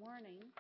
morning.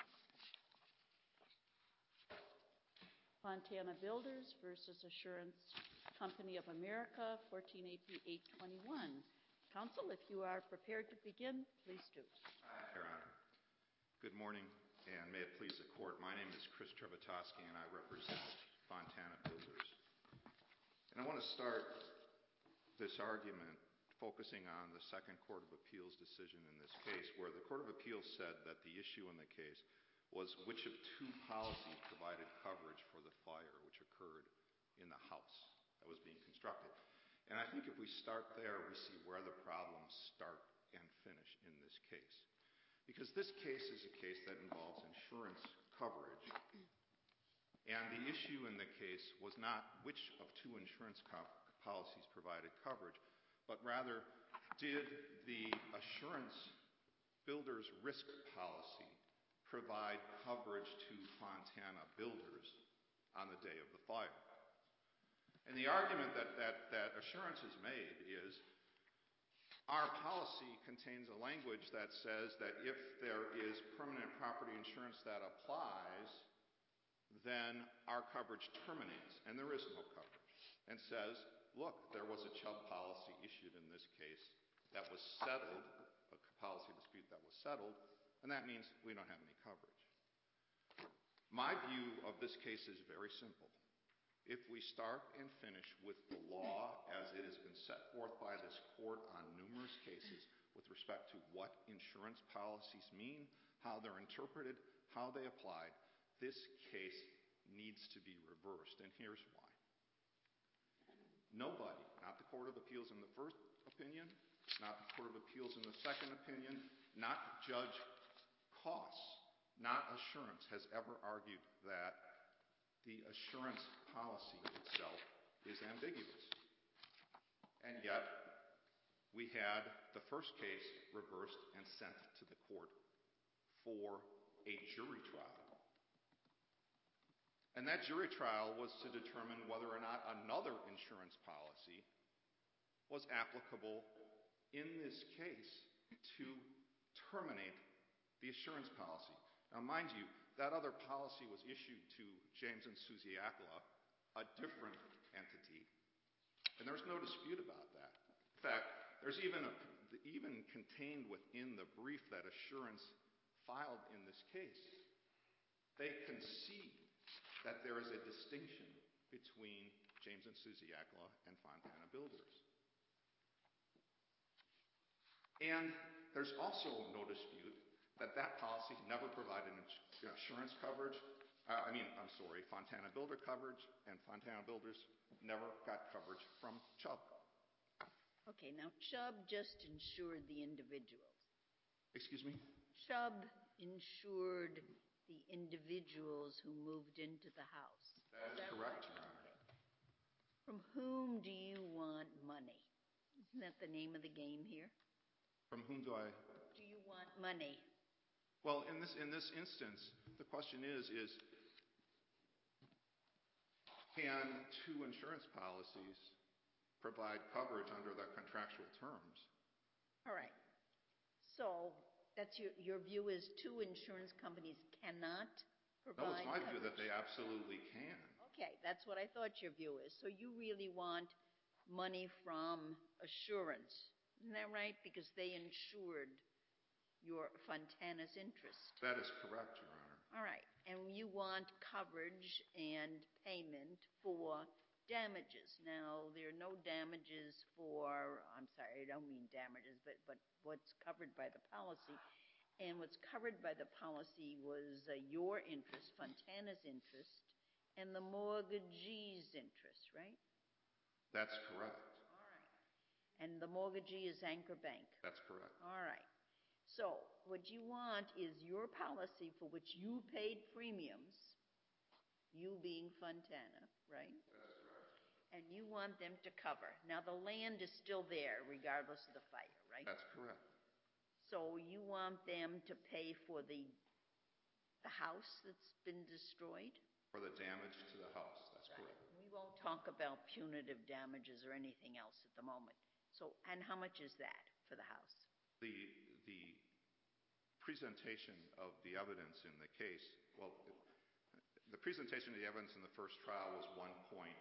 Fontana Builders versus Assurance Company of America, 14 AP 821. Counsel, if you are prepared to begin, please do. Your Honor. Good morning, and may it please the Court. My name is Chris Trevitosky, and I represent Fontana Builders. And I want to start this argument focusing on the Second Court of Appeals decision in this case, where the Court of Appeals said that the issue in the case was which of two policies provided coverage for the fire which occurred in the house that was being constructed. And I think if we start there, we see where the problems start and finish in this case. Because this case is a case that involves insurance coverage. And the issue in the case was not which of two insurance policies provided coverage, but rather did the Assurance Builders risk policy provide coverage to Fontana Builders on the day of the fire. And the argument that Assurance has made is our policy contains a language that says that if there is permanent property insurance that applies, then our coverage terminates, and there is no coverage, and says, look, there was a Chubb policy issued in this case that was settled, a policy dispute that was settled, and that means we don't have any coverage. My view of this case is very simple. If we start and finish with the law as it has been set forth by this Court on numerous cases with respect to what insurance policies mean, how they're interpreted, how they apply, this case needs to be reversed, and here's why. Nobody, not the Court of Appeals in the first opinion, not the Court of Appeals in the second opinion, not Judge Koss, not Assurance, has ever argued that the assurance policy itself is ambiguous. And yet, we had the first case reversed and sent to the court for a jury trial. And that jury trial was to determine whether or not another insurance policy was applicable in this case to terminate the assurance policy. Now, mind you, that other policy was issued to James and Susie Akla, a different entity, and there's no dispute about that. In fact, there's even contained within the brief that Assurance filed in this case, they concede that there is a distinction between James and Susie Akla and Fontana Builders. And there's also no dispute that that policy never provided insurance coverage. Fontana Builder coverage, and Fontana Builders never got coverage from Chubb. Okay, now Chubb just insured the individuals. Excuse me? Chubb insured the individuals who moved into the house. That is correct, Your Honor. Okay. From whom do you want money? Isn't that the name of the game here? From whom do I? Do you want money? Well, in this instance, the question is can two insurance policies provide coverage under their contractual terms? All right. So that's your view is two insurance companies cannot provide coverage? No, it's my view that they absolutely can. Okay, that's what I thought your view is. So you really want money from Assurance. Isn't that right? Because they insured your Fontana's interest. That is correct, Your Honor. All right. And you want coverage and payment for damages. Now, there are no damages for, I'm sorry, I don't mean damages, but what's covered by the policy. And what's covered by the policy was your interest, Fontana's interest, and the mortgagee's interest, right? That's correct. All right. And the mortgagee is Anchor Bank. That's correct. All right. So what you want is your policy for which you paid premiums, you being Fontana, right? That's correct. And you want them to cover. Now, the land is still there regardless of the fire, right? That's correct. So you want them to pay for the house that's been destroyed? For the damage to the house. That's correct. We won't talk about punitive damages or anything else at the moment. So, and how much is that for the house? The presentation of the evidence in the case, well, the presentation of the evidence in the first trial was $1.39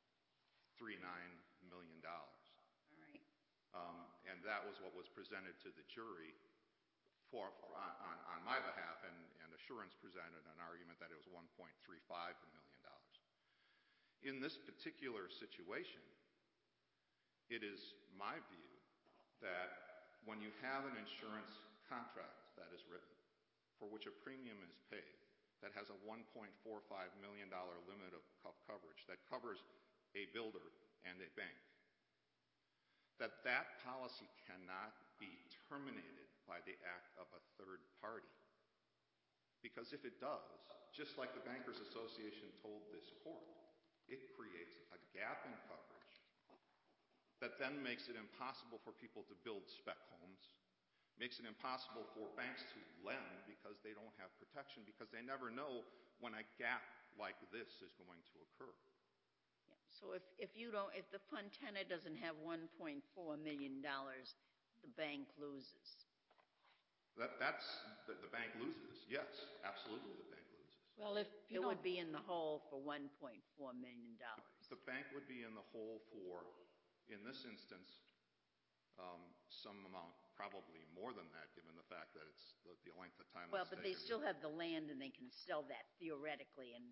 million. All right. And that was what was presented to the jury on my behalf, and Assurance presented an argument that it was $1.35 million. In this particular situation, it is my view that when you have an insurance contract that is written for which a premium is paid that has a $1.45 million limit of coverage that covers a builder and a bank, that policy cannot be terminated by the act of a third party. Because if it does, just like the Bankers Association told this court, it creates a gap in coverage that then makes it impossible for people to build spec homes, makes it impossible for banks to lend because they don't have protection, because they never know when a gap like this is going to occur. Yeah. So if the Fontana doesn't have $1.4 million, the bank loses. The bank loses. Yes, absolutely, the bank loses. Well, if you It don't... would be in the hole for $1.4 million. The bank would be in the hole for, in this instance, some amount, probably more than that, given the fact that it's the length of time. Well, but they still have the land, and they can sell that theoretically and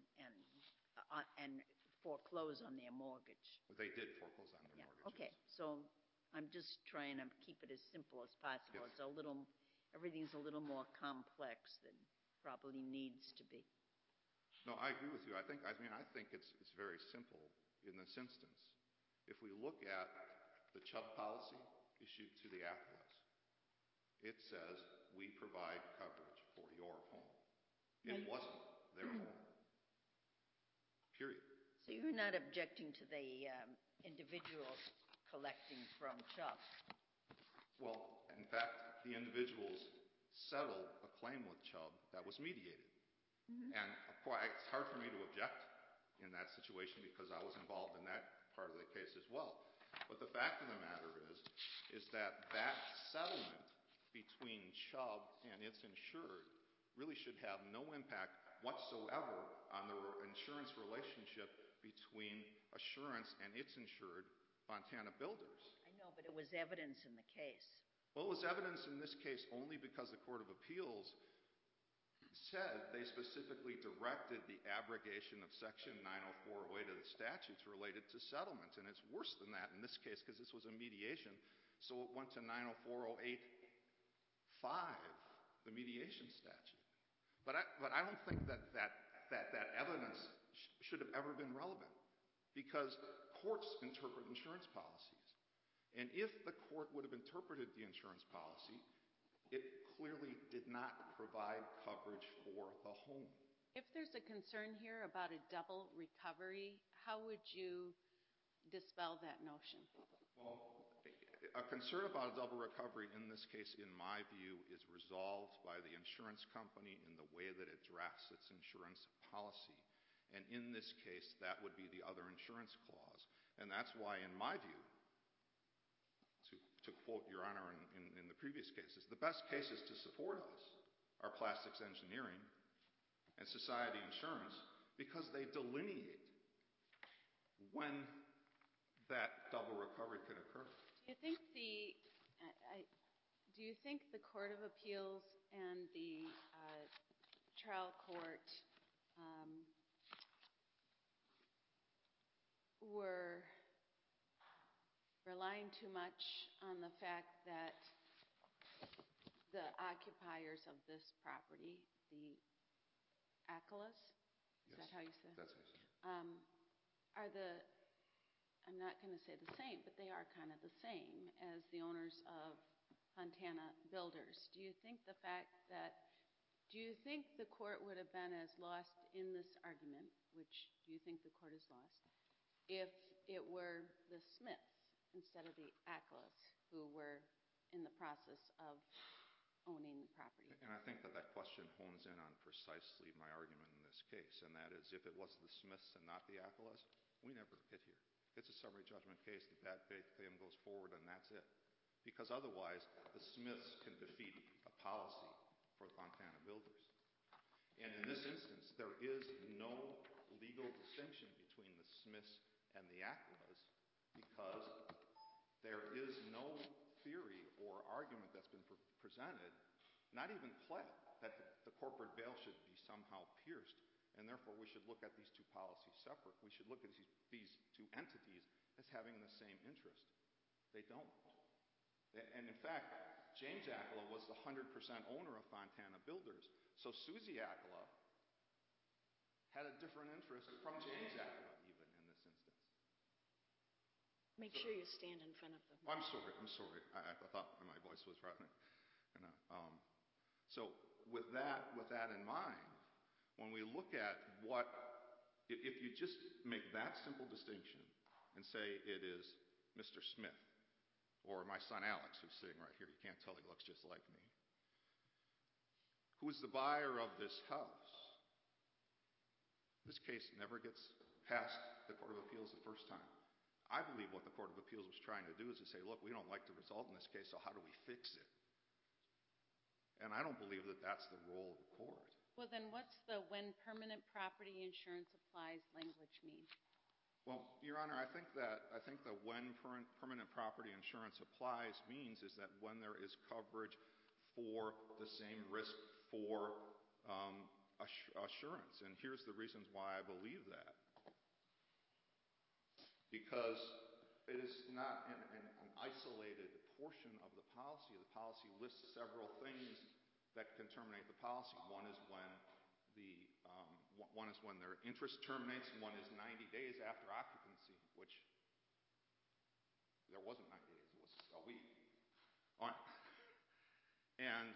foreclose on their mortgage. They did foreclose on their mortgages. Okay, so I'm just trying to keep it as simple as possible. Yes. Everything's a little more complex than probably needs to be. No, I agree with you. I think it's very simple in this instance. If we look at the Chubb policy issued to the Atlas, it says we provide coverage for your home. It wasn't their home. Period. So you're not objecting to the individuals collecting from Chubb? Well, in fact, the individuals settled a claim with Chubb that was mediated. Mm-hmm. And of course, it's hard for me to object in that situation because I was involved in that part of the case as well. But the fact of the matter is that settlement between Chubb and its insured really should have no impact whatsoever on the insurance relationship between Assurance and its insured, Fontana Builders. I know, but it was evidence in the case. Well, it was evidence in this case only because the Court of Appeals said they specifically directed the abrogation of Section 90408 of the statutes related to settlements. And it's worse than that in this case because this was a mediation. So it went to 90408.5, the mediation statute. But I don't think that evidence should have ever been relevant because courts interpret insurance policies. And if the court would have interpreted the insurance policy, it clearly did not provide coverage for the home. If there's a concern here about a double recovery, how would you dispel that notion? Well, a concern about a double recovery in this case, in my view, is resolved by the insurance company in the way that it drafts its insurance policy. And in this case, that would be the other insurance clause. And that's why, in my view, to quote Your Honor in the previous cases, the best cases to support us are Plastics Engineering and Society Insurance because they delineate when that double recovery could occur. Do you think the Court of Appeals and the trial court were relying too much on the fact that the occupiers of this property, the Acalas, is that how you say it? That's how you say it. I'm not going to say the same, but they are kind of the same as the owners of Fontana Builders. Do you think the court would have been as lost in this argument, which do you think the court is lost, if it were the Smiths instead of the Acalas who were in the process of owning the property? And I think that question hones in on precisely my argument in this case, and that is if it was the Smiths and not the Acalas, we never get here. It's a summary judgment case. The bad faith claim goes forward, and that's it. Because otherwise, the Smiths can defeat a policy for Fontana Builders. And in this instance, there is no legal distinction between the Smiths and the Aclas because there is no theory or argument that's been presented, not even pled, that the corporate veil should be somehow pierced, and therefore we should look at these two policies separate. We should look at these two entities as having the same interest. They don't. And in fact, James Acla was the 100% owner of Fontana Builders, so Susie Acla had a different interest from James Acla even in this instance. Make sure you stand in front of them. I'm sorry. I thought my voice was right. So with that in mind, when we look at if you just make that simple distinction and say it is Mr. Smith or my son Alex, who's sitting right here, you can't tell he looks just like me, who's the buyer of this house, this case never gets past the Court of Appeals the first time. I believe what the Court of Appeals was trying to do is to say, look, we don't like the result in this case, so how do we fix it? And I don't believe that that's the role of the court. Well, then what's the when permanent property insurance applies language mean? Well, Your Honor, I think that when permanent property insurance applies means is that when there is coverage for the same risk for assurance. And here's the reasons why I believe that. Because it is not an isolated portion of the policy. The policy lists several things that can terminate the policy. One is when their interest terminates, and one is 90 days after occupancy, which there wasn't 90 days, it was a week. All right. And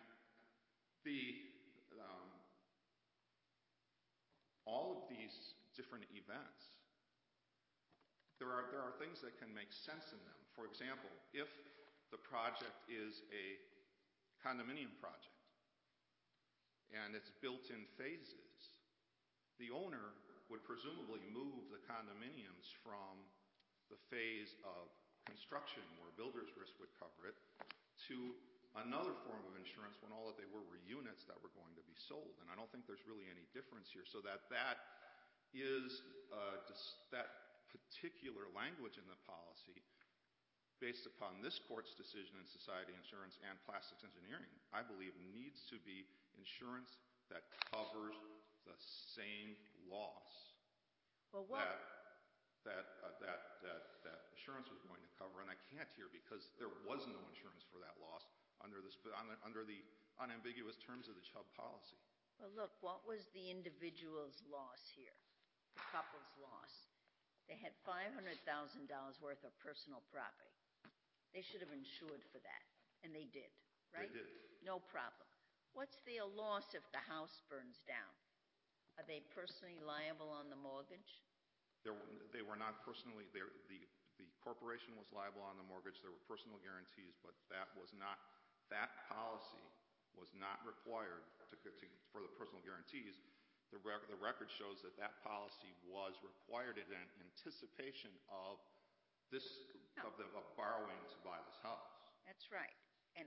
all of these different events, there are things that can make sense in them. For example, if the project is a condominium project and it's built in phases, the owner would presumably move the condominiums from the phase of construction where builder's risk would cover it to another form of insurance when all that they were units that were going to be sold. And I don't think there's really any difference here. So that is that particular language in the policy, based upon this court's decision in Society Insurance and Plastics Engineering, I believe needs to be insurance that covers the same loss that assurance was going to cover. And I can't here because there was no insurance for that loss under the unambiguous terms of the Chubb policy. Well, look, what was the individual's loss here, the couple's loss? They had $500,000 worth of personal property. They should have insured for that, and they did, right? They did. No problem. What's their loss if the house burns down? Are they personally liable on the mortgage? They were not personally. The corporation was liable on the mortgage. There were personal guarantees, but that policy was not required for the personal guarantees. The record shows that policy was required in anticipation of borrowing to buy this house. That's right. And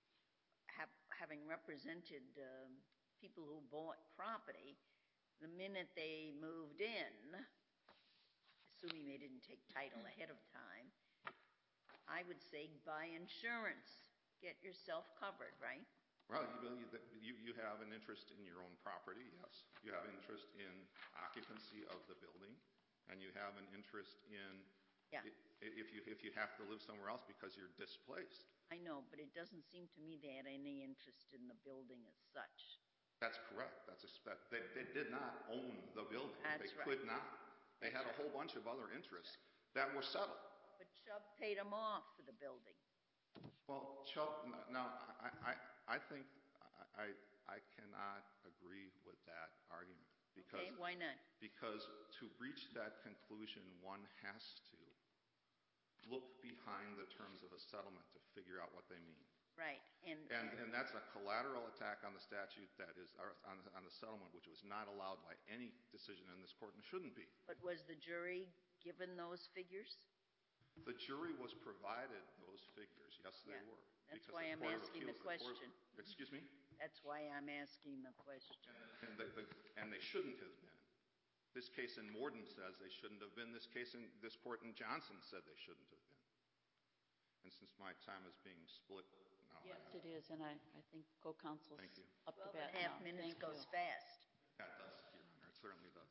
having represented people who bought property, the minute they moved in, assuming they didn't take title ahead of time, I would say buy insurance. Get yourself covered, right? Well, you have an interest in your own property, yes. You have interest in occupancy of the building, and you have an interest in if you have to live somewhere else because you're displaced. I know, but it doesn't seem to me they had any interest in the building as such. That's correct. They did not own the building. That's they could not. They had a whole bunch of other interests that were settled. But Chubb paid them off for the building. Well, Chubb, now, I think I cannot agree with that argument. Okay, why not? Because to reach that conclusion, one has to look behind the terms of a settlement to figure out what they mean. Right. And that's a collateral attack on the statute that is on the settlement, which was not allowed by any decision in this court and shouldn't be. But was the jury given those figures? The jury was provided those figures. Yes, they were. That's why I'm asking the question. Excuse me? That's why I'm asking the question. And they shouldn't have been. This case in Morden says they shouldn't have been. This court in Johnson said they shouldn't have been. And since my time is being split, no. Yes, it is, and I think co-counsel's Thank you. up to 12 bat and a half now. minutes Thank goes you. fast. That does, Your Honor. It certainly does.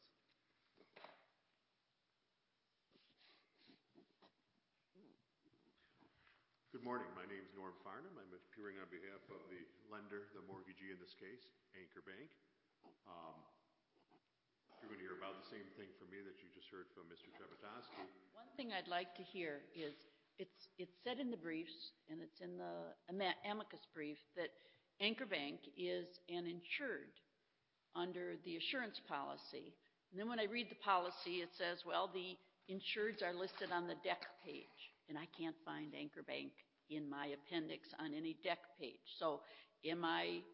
Good morning. My name is Norm Farnham. I'm appearing on behalf of the lender, the mortgagee in this case, Anchor Bank. You're going to hear about the same thing from me that you just heard from Mr. Trepetowski. One thing I'd like to hear is, it's said in the briefs, and it's in the amicus brief, that Anchor Bank is an insured under the assurance policy. And then when I read the policy, it says, well, the insureds are listed on the deck page, and I can't find Anchor Bank in my appendix on any deck page. So am I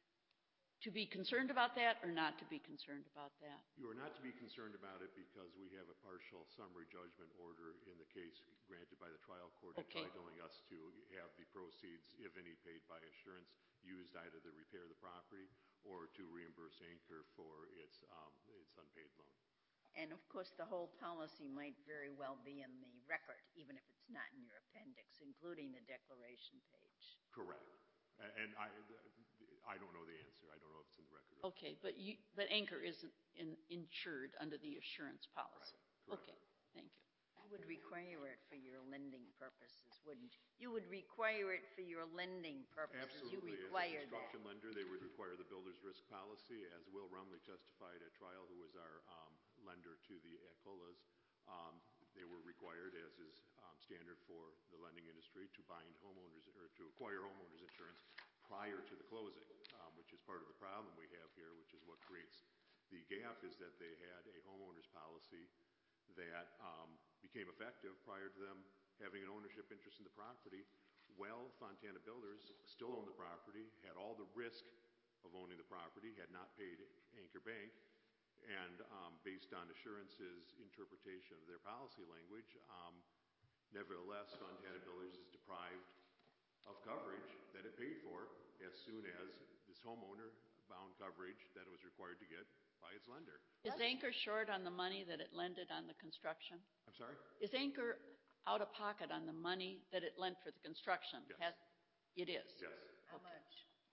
to be concerned about that or not to be concerned about that? You are not to be concerned about it because we have a partial summary judgment order in the case granted by the trial court entitling us to have the proceeds, if any, paid by assurance used either to repair the property or to reimburse Anchor for its unpaid loan. And of course, the whole policy might very well be in the record, even if it's not in your appendix, including the declaration page. Correct. And I don't know the answer. I don't know if it's in the record. Okay, but Anchor isn't insured under the assurance policy. Right, correct. Okay, thank you. You would require it for your lending purposes, wouldn't you? You would require it for your lending purposes. Absolutely. You require As a construction that. lender, they would require the builder's risk policy, as Will Rumley testified at trial, who was our lender to the ECOLAs. They were required, as is standard for the lending industry, to bind homeowners or to acquire homeowners insurance prior to the closing, which is part of the problem we have here, which is what creates the gap, is that they had a homeowners policy that became effective prior to them having an ownership interest in the property. Well, Fontana Builders still owned the property, had all the risk of owning the property, had not paid Anchor Bank, and based on assurance's interpretation of their policy language, nevertheless, Fontana Builders is deprived of coverage that it paid for as soon as this homeowner bound coverage that it was required to get by its lender. Is Anchor short on the money that it lended on the construction? I'm sorry? Is Anchor out of pocket on the money that it lent for the construction? Yes. It is? Yes. How much?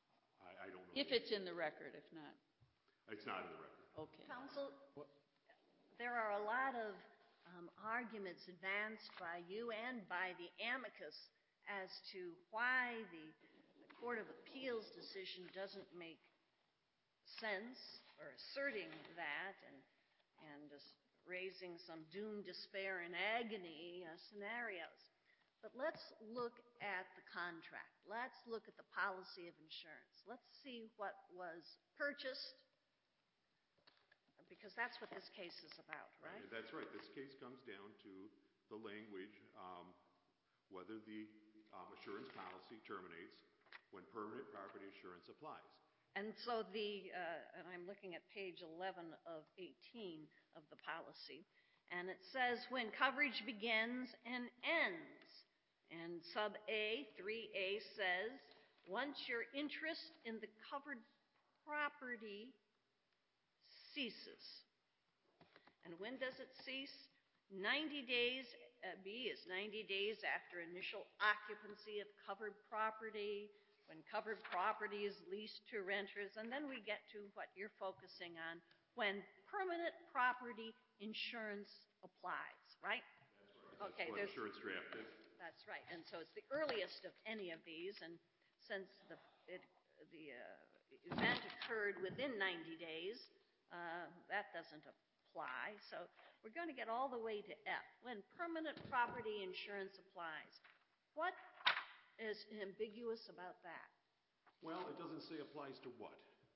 I don't know. If it's in the record, if not. It's not in the record. Okay. Counsel, there are a lot of arguments advanced by you and by the amicus as to why the Court of Appeals decision doesn't make sense, or asserting that, and just raising some doom, despair, and agony scenarios. But let's look at the contract. Let's look at the policy of insurance. Let's see what was purchased, because that's what this case is about, right? That's right. This case comes down to the language, whether the assurance policy terminates when permanent property assurance applies. And so and I'm looking at page 11 of 18 of the policy, and it says when coverage begins and ends. And sub A, 3A says, once your interest in the covered property ceases. And when does it cease? 90 days, B is 90 days after initial occupancy of covered property, when covered property is leased to renters, and then we get to what you're focusing on, when permanent property insurance applies, right? That's right. That's what assurance drafted. That's right. And so it's the earliest of any of these, and since the event occurred within 90 days, that doesn't apply. So we're going to get all the way to F, when permanent property insurance applies. What is ambiguous about that? Well, it doesn't say applies to what.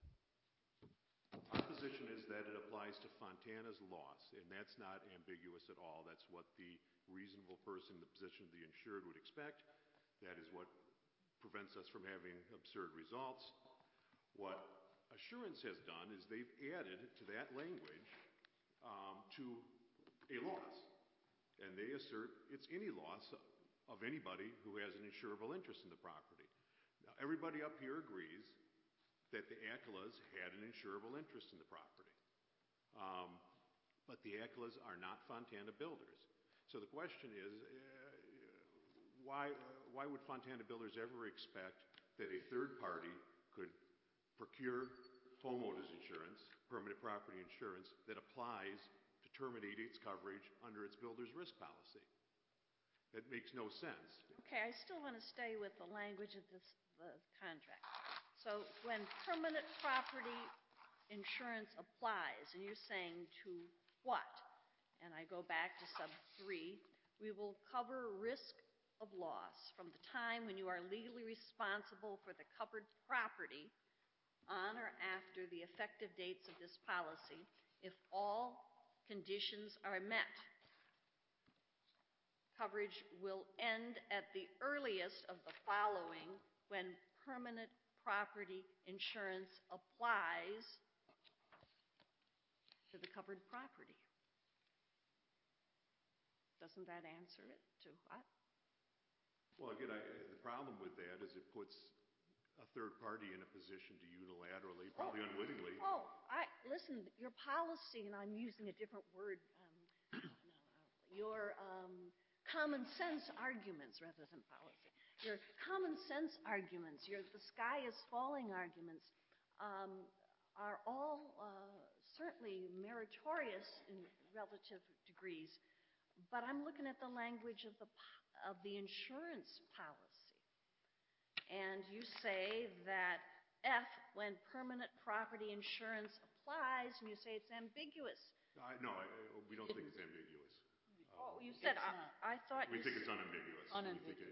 Our position is that it applies to Fontana's loss, and that's not ambiguous at all. That's what the reasonable person in the position of the insured would expect. That is what prevents us from having absurd results. What assurance has done is they've added to that language to a loss, and they assert it's any loss of anybody who has an insurable interest in the property. Now, everybody up here agrees that the Aquilas had an insurable interest in the property. But the Aquilas are not Fontana Builders. So the question is, why would Fontana Builders ever expect that a third party could procure homeowners insurance, permanent property insurance, that applies to terminate its coverage under its builder's risk policy? That makes no sense. Okay, I still want to stay with the language of the contract. So when permanent property insurance applies, and you're saying to what? And I go back to sub 3, we will cover risk of loss from the time when you are legally responsible for the covered property on or after the effective dates of this policy if all conditions are met. Coverage will end at the earliest of the following when permanent property insurance applies to the covered property. Doesn't that answer it to what? Well, again, the problem with that is it puts a third party in a position to unilaterally, probably unwittingly. Listen, your policy, and I'm using a different word, your common sense arguments rather than policy. Your common sense arguments, the sky is falling arguments, are all certainly meritorious in relative degrees. But I'm looking at the language of the insurance policy. And you say that F, when permanent property insurance applies, and you say it's ambiguous. No, we don't think it's ambiguous. Oh, you said, I thought we think it's unambiguous. Unambiguous.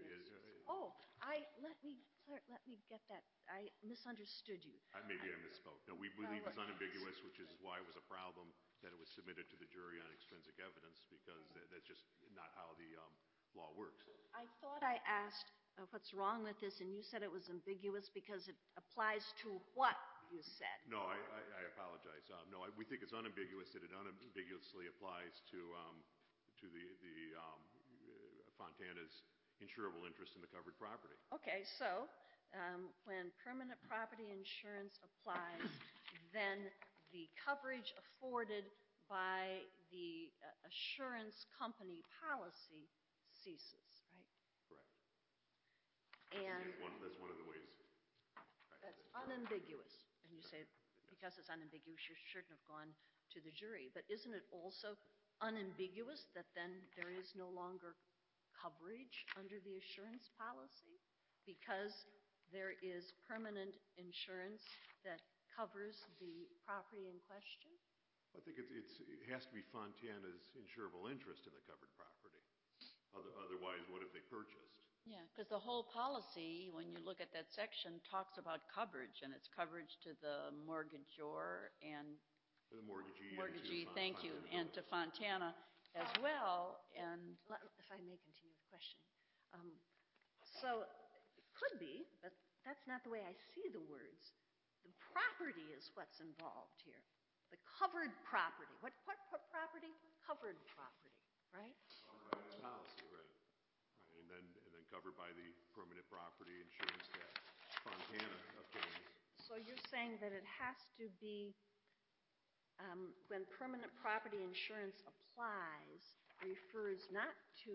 Let me get that. I misunderstood you. Maybe I misspoke. No, we believe it's unambiguous, which is why it was a problem that it was submitted to the jury on extrinsic evidence, because that's just not how the law works. I thought I asked what's wrong with this, and you said it was ambiguous because it applies to what you said. No, I apologize. No, we think it's unambiguous, that it unambiguously applies to the Fontana's insurable interest in the covered property. Okay, so when permanent property insurance applies, then the coverage afforded by the assurance company policy ceases, right? Correct. And that's one of the ways. that's unambiguous. And you say because it's unambiguous, you shouldn't have gone to the jury. But isn't it also unambiguous that then there is no longer coverage under the assurance policy because there is permanent insurance that covers the property in question? I think it has to be Fontana's insurable interest in the covered property. Otherwise, what have they purchased? Yeah, because the whole policy, when you look at that section, talks about coverage, and it's coverage to the mortgagor and the mortgagee, thank you, and to Fontana as well. And if I may continue with questioning. So it could be, but that's not the way I see the words. The property is what's involved here. The covered property. What property? Covered property, right? Policy, right. And then covered by the permanent property insurance that Fontana obtains. So you're saying that it has to be when permanent property insurance applies, refers not to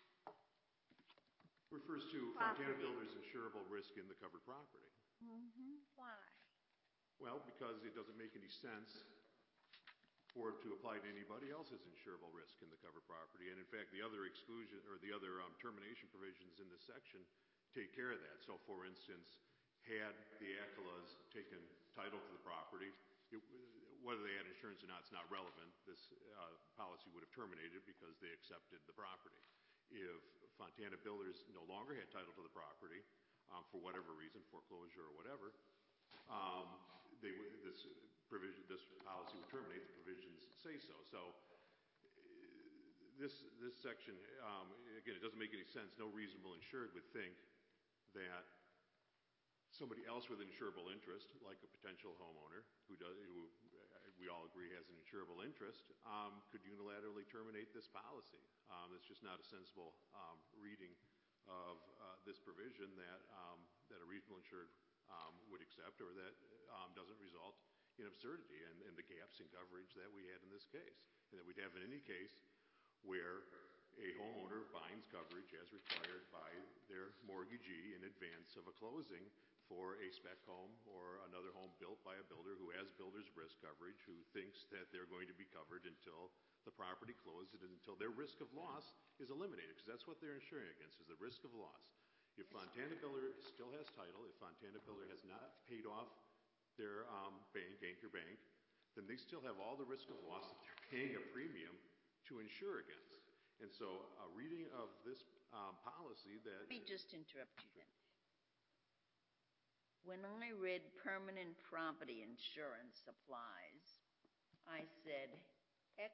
Fontana Builders' insurable risk in the covered property. Mm-hmm. Why? Well, because it doesn't make any sense for it to apply to anybody else's insurable risk in the covered property. And in fact, the other exclusion or the other termination provisions in this section take care of that. So, for instance, had the Aquilas taken title to the property, whether they had insurance or not is not relevant. This policy would have terminated because they accepted the property. If Fontana Builders no longer had title to the property, for whatever reason, foreclosure or whatever, this policy would terminate. The provisions say so. So this section, again, it doesn't make any sense. No reasonable insured would think that somebody else with an insurable interest, like a potential homeowner who we all agree has an insurable interest, could unilaterally terminate this policy. It's just not a sensible reading of this provision that a reasonable insured would accept, or that doesn't result in absurdity and the gaps in coverage that we had in this case, and that we'd have in any case where a homeowner binds coverage as required by their mortgagee in advance of a closing for a spec home or another home built by a builder who has builder's risk coverage, who thinks that they're going to be covered until the property closes and until their risk of loss is eliminated, because that's what they're insuring against, is the risk of loss. If Fontana Builder still has title, if Fontana Builder has not paid off their Anchor Bank, then they still have all the risk of loss that they're paying a premium to insure against. And so a reading of this policy that... Let me just interrupt you then. When I read permanent property insurance applies, I said, heck,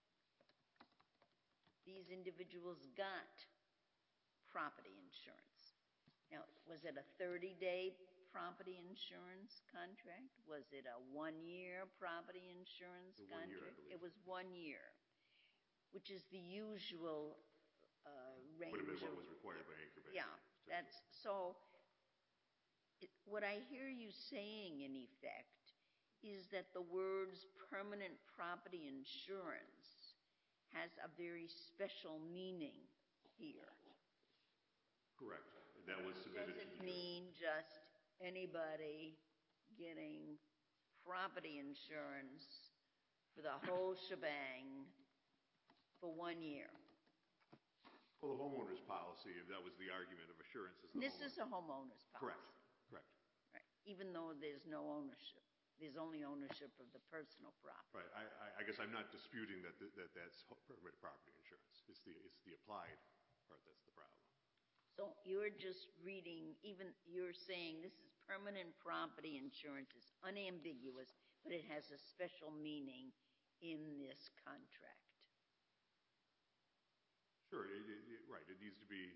these individuals got property insurance. Now, was it a 30-day property insurance contract? Was it a 1-year property insurance contract? 1 year, I believe. It was 1 year, which is the usual range. Would have been what was required by Anchor Bank. Yeah, that's so. What I hear you saying, in effect, is that the words permanent property insurance has a very special meaning here. Correct. That was submitted to the Does it mean just anybody getting property insurance for the whole shebang for 1 year? Well, the homeowner's policy, that was the argument of assurances. This is a homeowner's policy. Correct. Right. Even though there's no ownership. There's only ownership of the personal property. Right. I guess I'm not disputing that that's permanent property insurance. It's the applied part that's the problem. So you're just reading, you're saying this is permanent property insurance. It's unambiguous, but it has a special meaning in this contract. Sure. Right. It needs to be,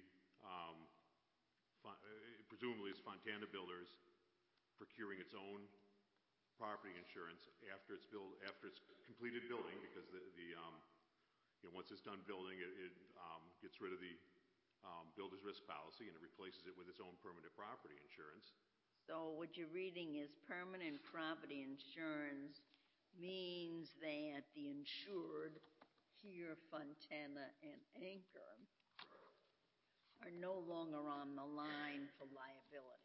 presumably it's Fontana Builders procuring its own property insurance after it's completed building, because once it's done building, it gets rid of the builder's risk policy and it replaces it with its own permanent property insurance. So what you're reading is permanent property insurance means that the insured, here Fontana and Anchor, are no longer on the line for liability.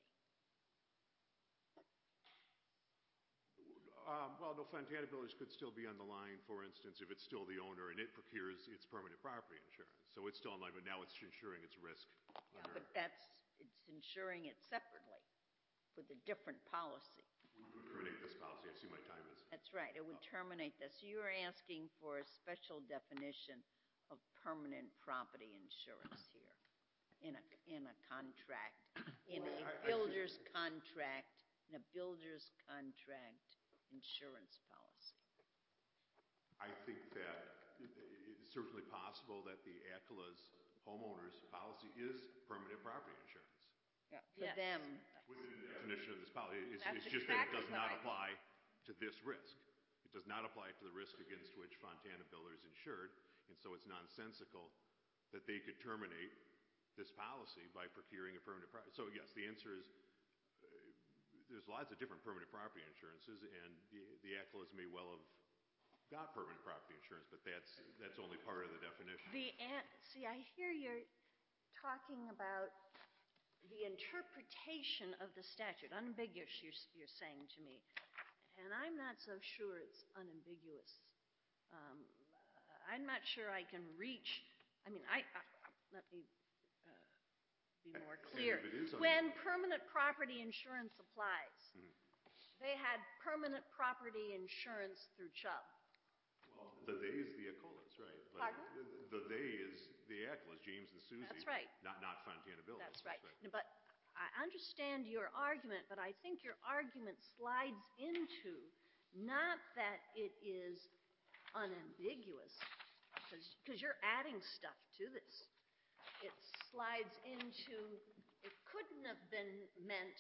Well, no, Fontana Builders could still be on the line, for instance, if it's still the owner and it procures its permanent property insurance. So it's still on line, but now it's insuring its risk. Yeah, but it's insuring it separately with a different policy. We would terminate this policy. I see my time is... That's right. It would terminate this. You're asking for a special definition of permanent property insurance here in a contract, in a builder's contract, insurance policy. I think that it's certainly possible that the ACLA's homeowner's policy is permanent property insurance. Yeah, for Yes. them. Within the definition of this policy. It's That's just that it exactly does what not I apply to this risk. It does not apply to the risk against which Fontana Builders insured, and so it's nonsensical that they could terminate this policy by procuring a permanent property. So yes, the answer is there's lots of different permanent property insurances, and the ACLAs may well have got permanent property insurance, but that's only part of the definition. See, I hear you're talking about the interpretation of the statute, unambiguous, you're saying to me, and I'm not so sure it's unambiguous. I'm not sure I can reach, let me be more clear. When permanent property insurance applies, they had permanent property insurance through Chubb. Well, the they is the ACLAs, right? Pardon? The they is the ACLAs, James and Susie. That's right. Not Fontana Builders. That's right. But I understand your argument, but I think your argument slides into not that it is unambiguous, because you're adding stuff to this. It slides into, it couldn't have been meant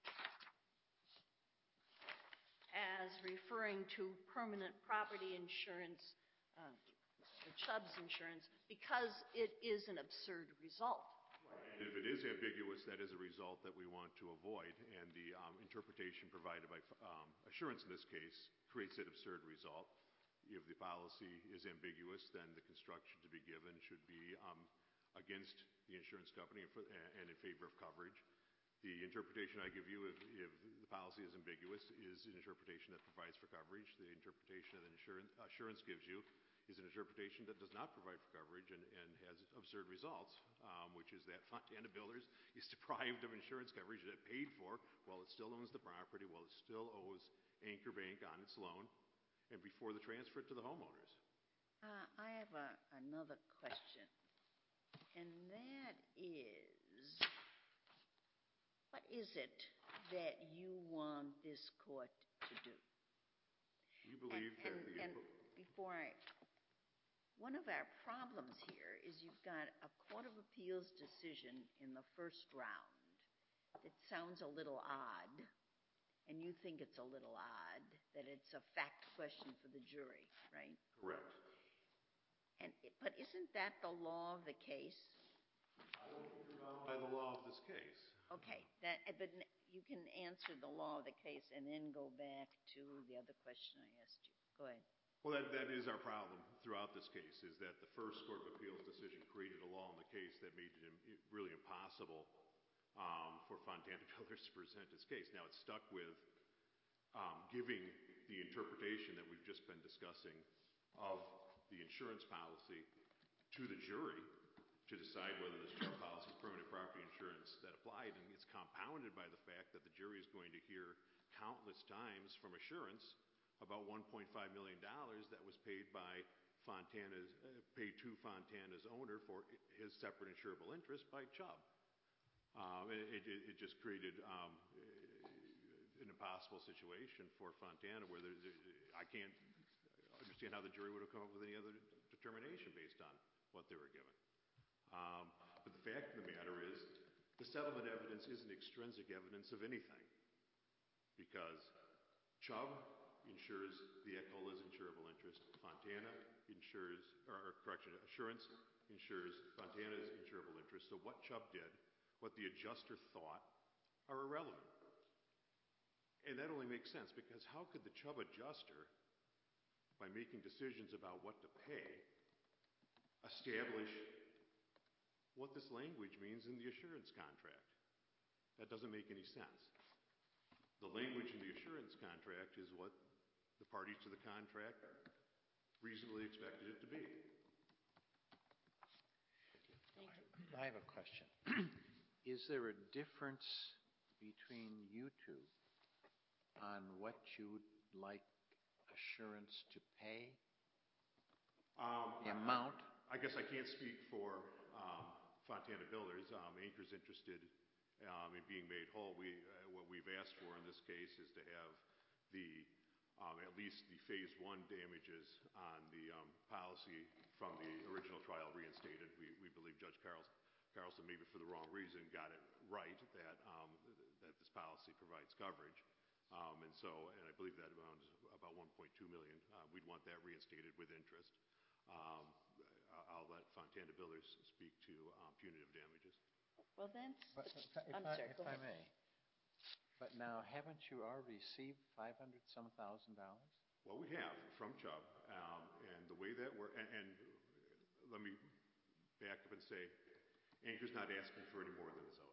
as referring to permanent property insurance, Chubb's insurance, because it is an absurd result. And if it is ambiguous, that is a result that we want to avoid, and the interpretation provided by Assurance in this case creates that absurd result. If the policy is ambiguous, then the construction to be given should be against the insurance company and in favor of coverage. The interpretation I give you, if the policy is ambiguous, is an interpretation that provides for coverage. The interpretation that Assurance gives you is an interpretation that does not provide for coverage and has absurd results, which is that Fontana Builders is deprived of insurance coverage that it paid for while it still owns the property, while it still owes Anchor Bank on its loan, and before the transfer to the homeowners. I have another question, and that is, what is it that you want this court to do? We believe one of our problems here is you've got a Court of Appeals decision in the first round that sounds a little odd, and you think it's a little odd, that it's a fact question for the jury, right? Correct. But isn't that the law of the case? I don't think you're bound by the law of this case. Okay, but you can answer the law of the case and then go back to the other question I asked you. Go ahead. Well, that is our problem throughout this case, is that the first Court of Appeals decision created a law in the case that made it really impossible for Fontana Builders to present its case. Now, it's stuck with giving the interpretation that we've just been discussing of the insurance policy to the jury to decide whether this Chubb policy is permanent property insurance that applied, and it's compounded by the fact that the jury is going to hear countless times from Assurance about $1.5 million that was paid to Fontana's owner for his separate insurable interest by Chubb. It just created an impossible situation for Fontana where I can't understand how the jury would have come up with any other determination based on what they were given. But the fact of the matter is the settlement evidence isn't extrinsic evidence of anything, because Chubb insures the ECOLA's insurable interest. Assurance insures Fontana's insurable interest. So what Chubb did, what the adjuster thought, are irrelevant. And that only makes sense, because how could the Chubb adjuster, by making decisions about what to pay, establish what this language means in the assurance contract? That doesn't make any sense. The language in the assurance contract is what the parties to the contract reasonably expected it to be. Thank you. I have a question. Is there a difference between you two on what you would like Assurance to pay? The amount? I guess I can't speak for Fontana Builders. Anchor's interested in being made whole. What we've asked for in this case is to have at least the Phase 1 damages on the policy from the original trial reinstated. We believe Judge Carlson, maybe for the wrong reason, got it right that this policy provides coverage. And I believe that amount is about $1.2 million. We'd want that reinstated with interest. I'll let Fontana Builders speak to punitive damages. Well, then, If I may. But now, haven't you already received $500-some thousand? Well, we have from Chubb, and the way that we're, and let me back up and say, Anchor's not asking for any more than is owed.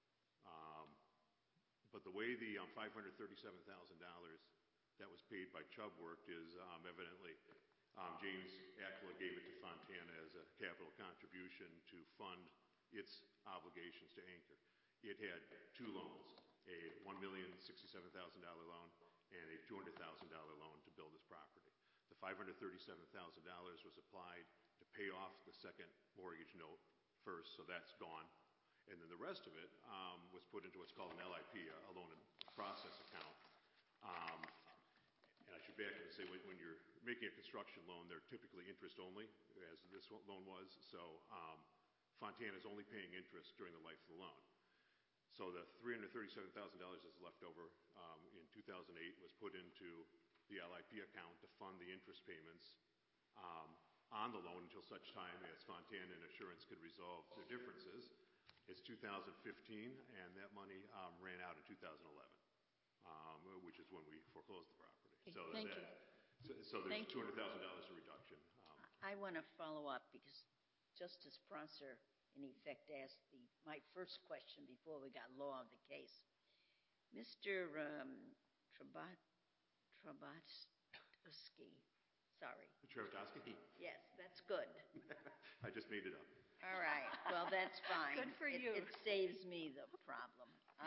But the way the $537,000 that was paid by Chubb worked is evidently James Akela gave it to Fontana as a capital contribution to fund its obligations to Anchor. It had two loans, a $1,067,000 loan and a $200,000 loan to build this property. The $537,000 was applied to pay off the second mortgage note first, so that's gone. And then the rest of it was put into what's called an LIP, a loan and process account. And I should back up and say, when you're making a construction loan, they're typically interest only, as this loan was. So Fontana's only paying interest during the life of the loan. So the $337,000 that's left over in 2008 was put into the LIP account to fund the interest payments on the loan until such time as Fontana and Assurance could resolve their differences. It's 2015, and that money ran out in 2011, which is when we foreclosed the property. So Thank you. So there's Thank you. $200,000 in reduction. I want to follow up because Justice Prosser, in effect, asked my first question before we got law of the case. Mr. Trabatsky, sorry. Travatosky? Yes, that's good. I just made it up. All right, well, that's fine. Good for you. It saves me the problem.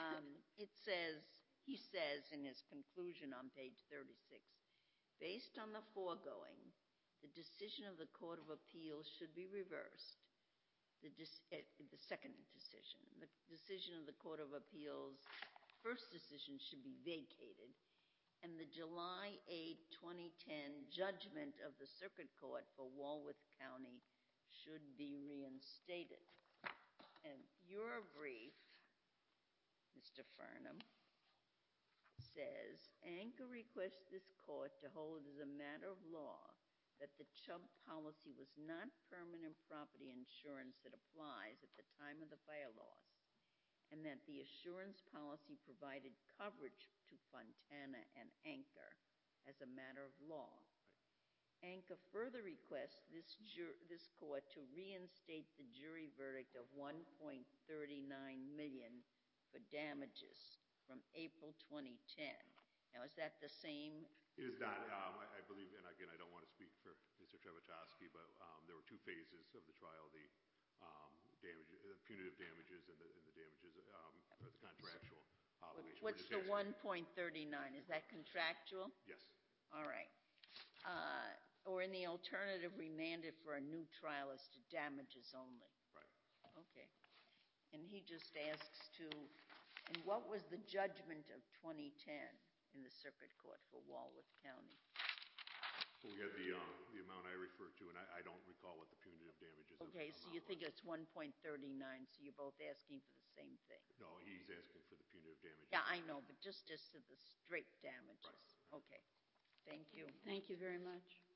He says in his conclusion on page 36, based on the foregoing, the decision of the Court of Appeals should be reversed. The second decision. The decision of the Court of Appeals, first decision, should be vacated, and the July 8, 2010 judgment of the Circuit Court for Walworth County should be reinstated. And your brief, Mr. Farnham, says, Anchor requests this court to hold as a matter of law that the Chubb policy was not permanent property insurance that applies at the time of the fire loss, and that the assurance policy provided coverage to Fontana and Anchor as a matter of law. Anchor further requests this court to reinstate the jury verdict of $1.39 million for damages from April 2010. Now, is that the same? It is not. I believe, and again, I don't want to speak for Mr. Travatosky, but there were two phases of the trial: the punitive damages and the damages, or the contractual obligation. What's the 1.39? Is that contractual? Yes. All right. Or in the alternative, remanded for a new trial as to damages only. Right. Okay. And he just asks and what was the judgment of 2010 in the Circuit Court for Walworth County? Well, we had the amount I referred to, and I don't recall what the punitive damages Okay, so you think it's 1.39, so you're both asking for the same thing. No, he's asking for the punitive damages. Yeah, I know, but just as to the straight damages. Right. Okay. Thank you. Thank you very much.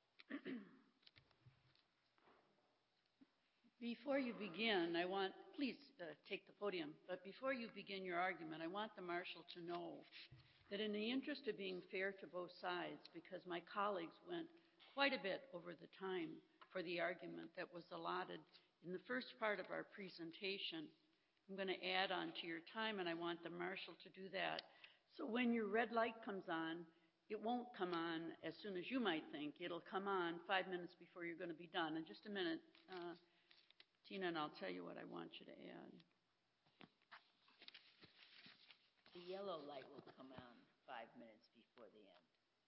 Before you begin, please take the podium, but before you begin your argument, I want the marshal to know that in the interest of being fair to both sides, because my colleagues went quite a bit over the time for the argument that was allotted in the first part of our presentation, I'm going to add on to your time, and I want the marshal to do that. So when your red light comes on, it won't come on as soon as you might think. It'll come on 5 minutes before you're going to be done. In just a minute, Tina, and I'll tell you what I want you to add. The yellow light will come on 5 minutes before the end.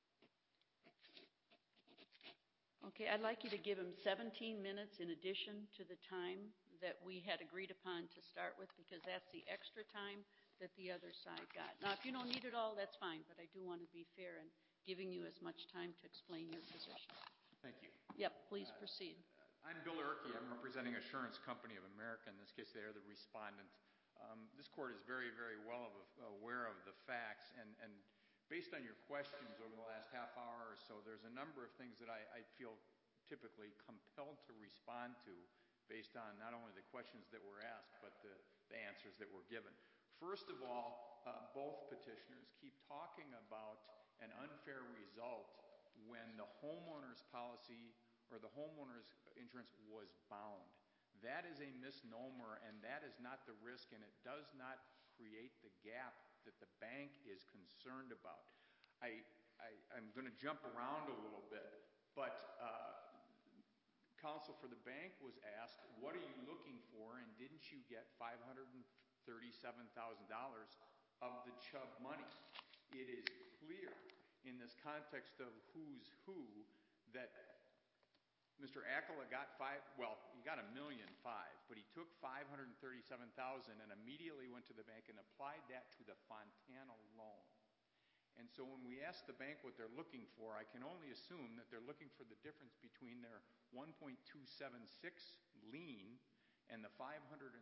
Okay, I'd like you to give him 17 minutes in addition to the time that we had agreed upon to start with, because that's the extra time that the other side got. Now, if you don't need it all, that's fine, but I do want to be fair in giving you as much time to explain your position. Thank you. Yep, please proceed. I'm Bill Erkey. I'm representing Assurance Company of America. In this case, they are the respondent. This court is very, very well aware of the facts, and based on your questions over the last half hour or so, there's a number of things that I feel typically compelled to respond to based on not only the questions that were asked, but the answers that were given. First of all, both petitioners keep talking about an unfair result when the homeowner's policy or the homeowner's insurance was bound. That is a misnomer, and that is not the risk, and it does not create the gap that the bank is concerned about. I'm going to jump around a little bit, but counsel for the bank was asked, what are you looking for, and didn't you get $537,000 of the Chubb money? It is clear in this context of who's who that Mr. Accola got he got $1.5 million, but he took $537,000 and immediately went to the bank and applied that to the Fontana loan. And so when we ask the bank what they're looking for, I can only assume that they're looking for the difference between their 1.276 lien and the $537,000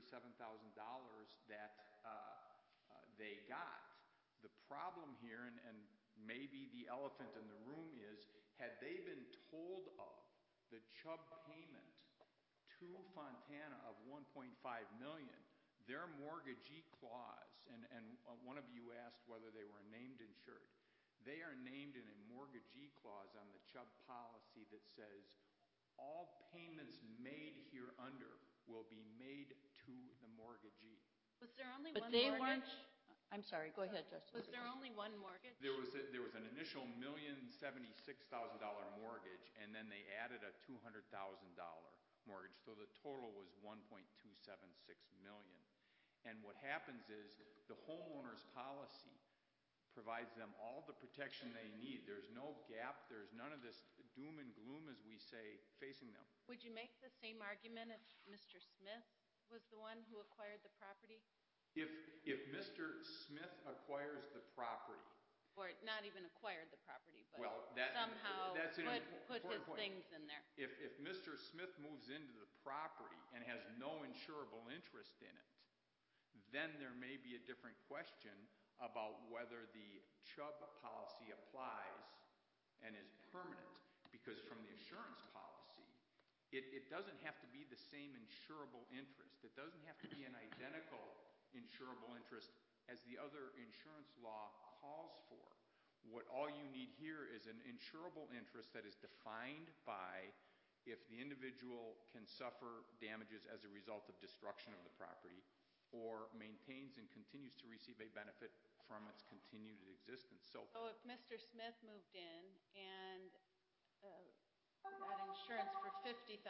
that they got. The problem here, and maybe the elephant in the room, is had they been told of the Chubb payment to Fontana of $1.5 million, their mortgagee clause, and one of you asked whether they were named insured. They are named in a mortgagee clause on the Chubb policy that says all payments made hereunder will be made to the mortgagee. Was there only But one they mortgage? weren't, I'm sorry, go ahead, Justice. Was there only one mortgage? There was an initial $1,076,000 mortgage, and then they added a $200,000 mortgage, so the total was $1.276 million. And what happens is the homeowner's policy provides them all the protection they need. There's no gap. There's none of this doom and gloom, as we say, facing them. Would you make the same argument if Mr. Smith was the one who acquired the property? If Mr. Smith acquires the property, Or not even acquired the property, but well, somehow that's an put his important point. things in there. If Mr. Smith moves into the property and has no insurable interest in it, then there may be a different question about whether the Chubb policy applies and is permanent. Because from the assurance policy, it doesn't have to be the same insurable interest. It doesn't have to be an identical insurable interest as the other insurance law calls for. What all you need here is an insurable interest that is defined by if the individual can suffer damages as a result of destruction of the property or maintains and continues to receive a benefit from its continued existence. So if Mr. Smith moved in and got insurance for $50,000,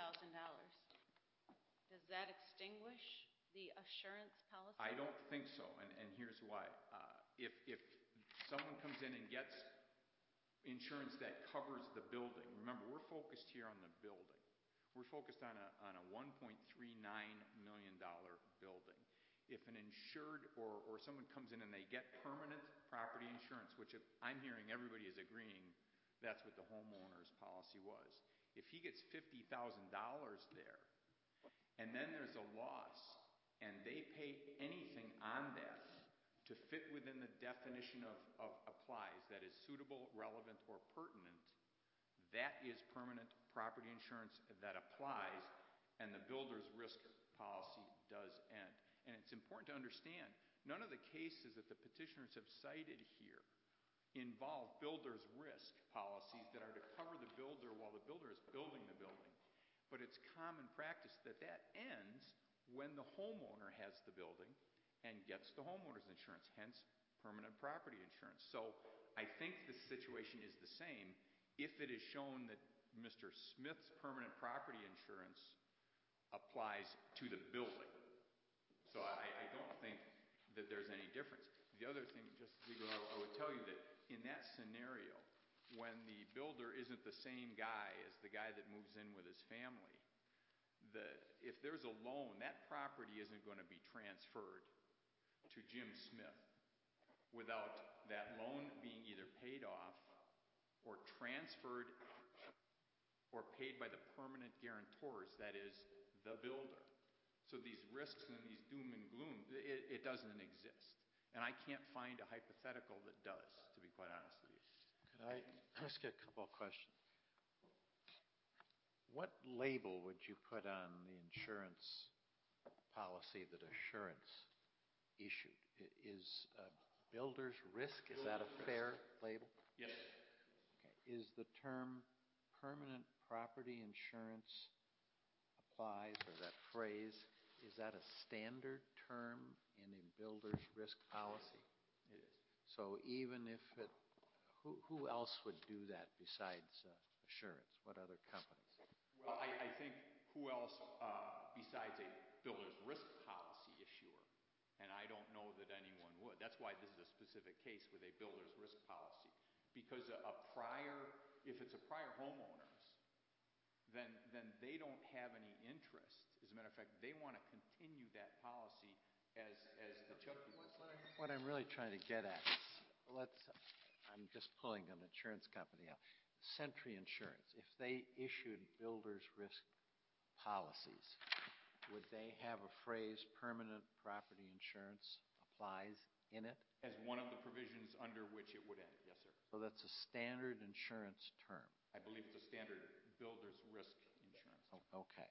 does that extinguish the assurance policy? I don't think so, and here's why. If someone comes in and gets insurance that covers the building, remember, we're focused here on the building. We're focused on a $1.39 million building. If an insured or someone comes in and they get permanent property insurance, which I'm hearing everybody is agreeing that's what the homeowner's policy was. If he gets $50,000 there, and then there's a loss, and they pay anything on that to fit within the definition of applies, that is suitable, relevant, or pertinent, that is permanent property insurance that applies, and the builder's risk policy does end. And it's important to understand, none of the cases that the petitioners have cited here involve builder's risk policies that are to cover the builder while the builder is building the building. But it's common practice that ends when the homeowner has the building and gets the homeowner's insurance, hence permanent property insurance. So I think the situation is the same if it is shown that Mr. Smith's permanent property insurance applies to the building. So I don't think that there's any difference. The other thing, Justice Ziegler, I would tell you that in that scenario, when the builder isn't the same guy as the guy that moves in with his family, if there's a loan, that property isn't going to be transferred to Jim Smith without that loan being either paid off or transferred or paid by the permanent guarantors, that is, the builder. So these risks and these doom and gloom, it doesn't exist. And I can't find a hypothetical that does, to be quite honest with you. Could I ask you a couple of questions? What label would you put on the insurance policy that Assurance issued? Is builder's risk, is that a fair label? Yes. Okay. Is the term permanent property insurance applies, or that phrase, is that a standard term in a builder's risk policy? It is. So even if it, who else would do that besides Assurance? What other companies? Well, I think who else besides a builder's risk policy issuer? And I don't know that anyone would. That's why this is a specific case with a builder's risk policy. Because if it's a prior homeowner's, then they don't have any interest. As a matter of fact, they want to continue that policy as the Chubb people say. What I'm really trying to get at is, I'm just pulling an insurance company out. Century Insurance, if they issued builder's risk policies, would they have a phrase, permanent property insurance applies in it? As one of the provisions under which it would end, yes, sir. So that's a standard insurance term. I believe it's a standard builder's risk insurance. Okay.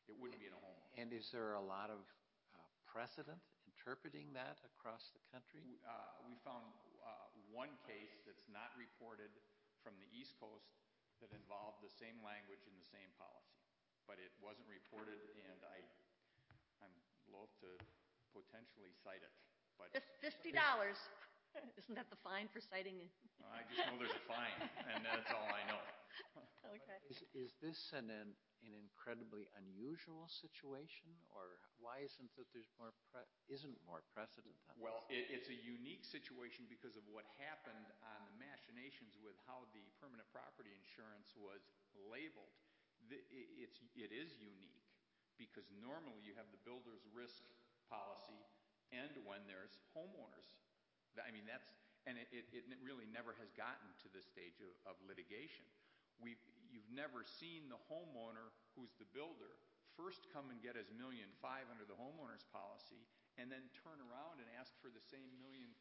It wouldn't be in a homeowner. And is there a lot of precedent interpreting that across the country? We found one case that's not reported from the East Coast that involved the same language and the same policy. But it wasn't reported, and I'm loath to potentially cite it. But $50. Isn't that the fine for citing it? I just know there's a fine, and that's all I know. Okay. Is this an incredibly unusual situation, or why isn't that there's more precedent on this? Well, it's a unique situation because of what happened on the machinations with how the permanent property insurance was labeled. It is unique because normally you have the builder's risk policy and when there's homeowners. I mean, it really never has gotten to this stage of litigation. You've never seen the homeowner who's the builder first come and get his $1.5 million under the homeowner's policy and then turn around and ask for the same $1.3 million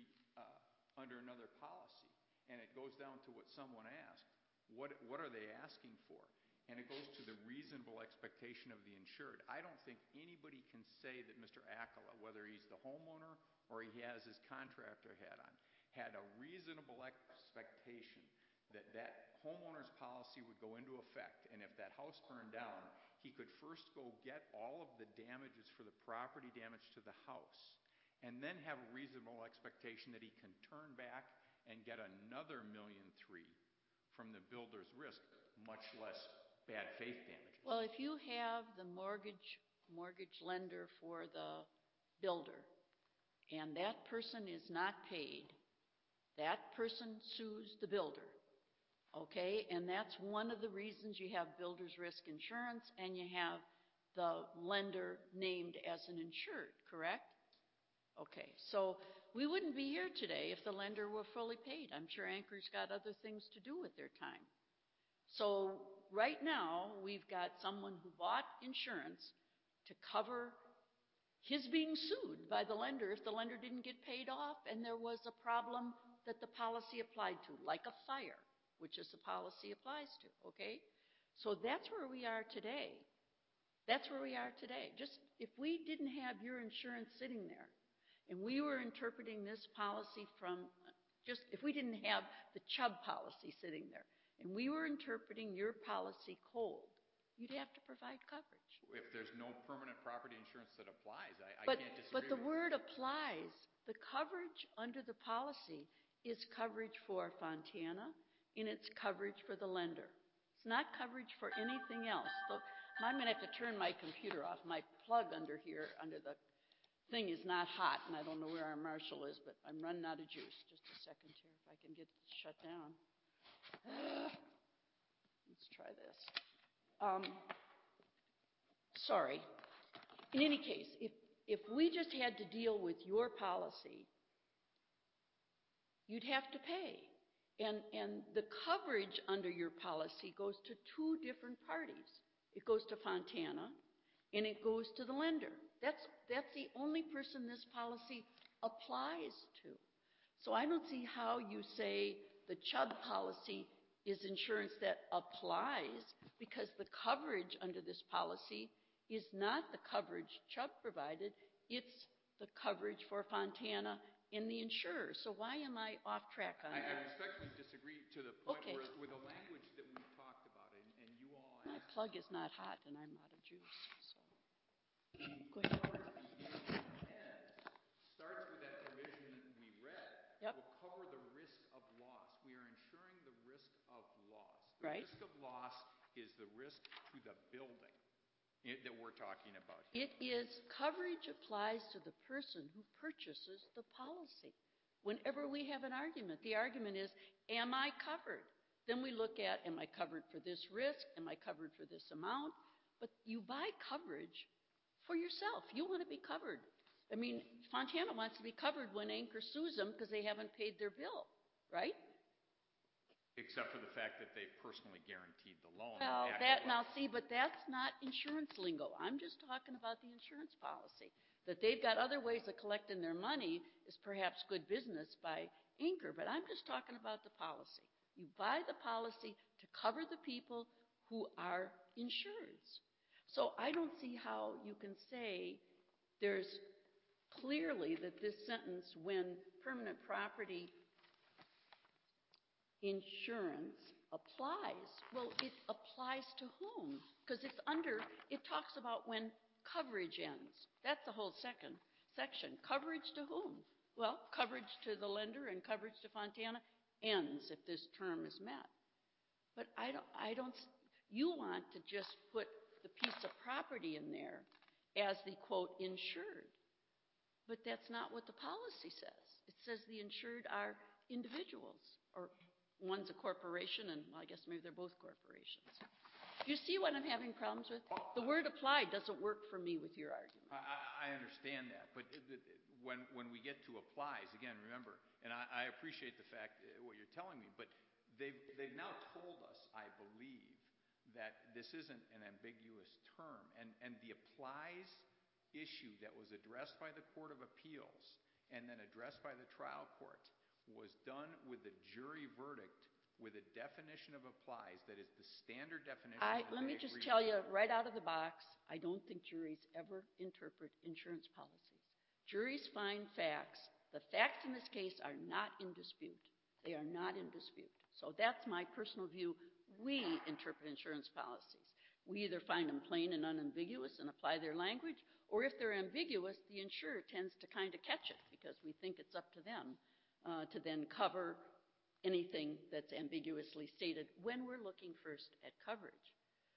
under another policy. And it goes down to what someone asked. What are they asking for? And it goes to the reasonable expectation of the insured. I don't think anybody can say that Mr. Accola, whether he's the homeowner or he has his contractor hat on, had a reasonable expectation that that homeowner's policy would go into effect, and if that house burned down, he could first go get all of the damages for the property damage to the house, and then have a reasonable expectation that he can turn back and get another $1.3 million from the builder's risk, much less bad faith damages. Well, if you have the mortgage lender for the builder, and that person is not paid, that person sues the builder. Okay, and that's one of the reasons you have builder's risk insurance and you have the lender named as an insured, correct? Okay, so we wouldn't be here today if the lender were fully paid. I'm sure Anchor's got other things to do with their time. So right now, we've got someone who bought insurance to cover his being sued by the lender if the lender didn't get paid off and there was a problem that the policy applied to, like a fire, which is the policy applies to, okay? So that's where we are today. That's where we are today. Just if we didn't have your insurance sitting there and we were interpreting this policy from if we didn't have the Chubb policy sitting there and we were interpreting your policy cold, you'd have to provide coverage. If there's no permanent property insurance that applies, I can't disagree But the with word applies. The coverage under the policy is coverage for Fontana, and it's coverage for the lender. It's not coverage for anything else. So I'm going to have to turn my computer off. My plug under here, under the thing, is not hot, and I don't know where our marshal is, but I'm running out of juice. Just a second here, if I can get it shut down. Let's try this. Sorry. In any case, if we just had to deal with your policy, you'd have to pay. And the coverage under your policy goes to two different parties. It goes to Fontana, and it goes to the lender. That's the only person this policy applies to. So I don't see how you say the Chubb policy is insurance that applies, because the coverage under this policy is not the coverage Chubb provided. It's the coverage for Fontana in the insurer. So why am I off track on that? I respectfully disagree to the point Okay. where with the language that we talked about, and you all My asked. plug is not hot, and I'm out of juice. So. Go ahead. Starts with that provision that we read. Yep. Will cover the risk of loss. We are insuring the risk of loss. Right. The risk of loss is the risk to the building that we're talking about It here. is coverage applies to the person who purchases the policy. Whenever we have an argument, the argument is, am I covered? Then we look at, am I covered for this risk? Am I covered for this amount? But you buy coverage for yourself. You want to be covered. I mean, Fontana wants to be covered when Anchor sues them because they haven't paid their bill, right? Except for the fact that they personally guaranteed the loan. Well, but that's not insurance lingo. I'm just talking about the insurance policy. That they've got other ways of collecting their money is perhaps good business by Anchor, but I'm just talking about the policy. You buy the policy to cover the people who are insureds. So I don't see how you can say there's clearly that this sentence, when permanent property insurance applies, well, it applies to whom? Because it talks about when coverage ends. That's the whole second section. Coverage to whom? Well, coverage to the lender and coverage to Fontana ends if this term is met. But you want to just put the piece of property in there as the, quote, insured. But that's not what the policy says. It says the insured are individuals, or one's a corporation, and well, I guess maybe they're both corporations. Do you see what I'm having problems with? The word applied doesn't work for me with your argument. I understand that, but when we get to applies, again, remember, and I appreciate the fact what you're telling me, but they've now told us, I believe, that this isn't an ambiguous term, and the applies issue that was addressed by the Court of Appeals and then addressed by the trial court was done with a jury verdict with a definition of applies that is the standard definition. Let me just tell you right out of the box, I don't think juries ever interpret insurance policies. Juries find facts. The facts in this case are not in dispute. They are not in dispute. So that's my personal view. We interpret insurance policies. We either find them plain and unambiguous and apply their language, or if they're ambiguous, the insurer tends to kind of catch it because we think it's up to them to then cover anything that's ambiguously stated when we're looking first at coverage.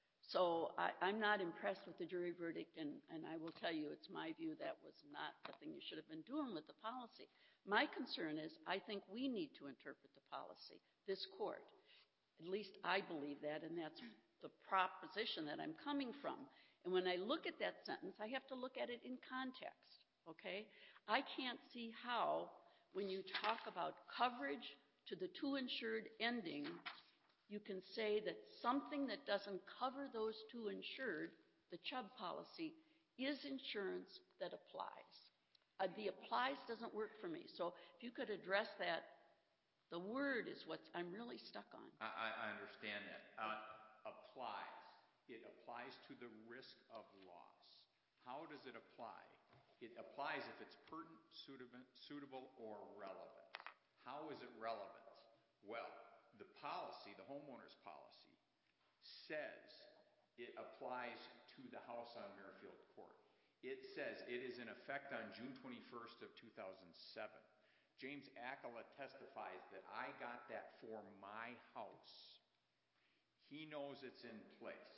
So I'm not impressed with the jury verdict, and I will tell you it's my view that was not the thing you should have been doing with the policy. My concern is I think we need to interpret the policy, this court. At least I believe that, and that's the proposition that I'm coming from. And when I look at that sentence, I have to look at it in context, okay? I can't see how, when you talk about coverage to the two insured ending, you can say that something that doesn't cover those two insured, the Chubb policy, is insurance that applies. The applies doesn't work for me. So if you could address that, the word is what I'm really stuck on. I understand that. Applies. It applies to the risk of loss. How does it apply? It applies if it's pertinent, suitable, or relevant. How is it relevant? Well, the policy, the homeowner's policy, says it applies to the house on Merrifield Court. It says it is in effect on June 21st of 2007. James Accola testifies that I got that for my house. He knows it's in place.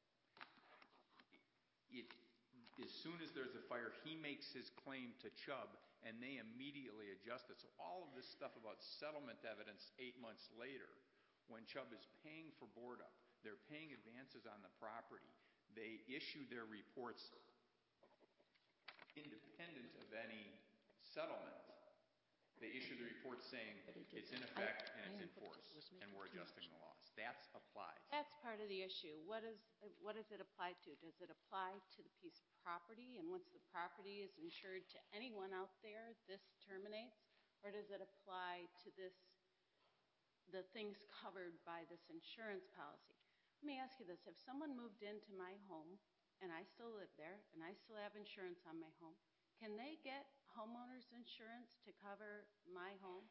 As soon as there's a fire, he makes his claim to Chubb, and they immediately adjust it. So all of this stuff about settlement evidence 8 months later, when Chubb is paying for board up, they're paying advances on the property, they issue their reports independent of any settlement. They issue the report saying it's in effect and it's in force, and we're adjusting the loss. That's applied. That's part of the issue. What does it apply to? Does it apply to the piece of property, and once the property is insured to anyone out there, this terminates? Or does it apply to the things covered by this insurance policy? Let me ask you this. If someone moved into my home, and I still live there, and I still have insurance on my home, can they get homeowners insurance to cover my home?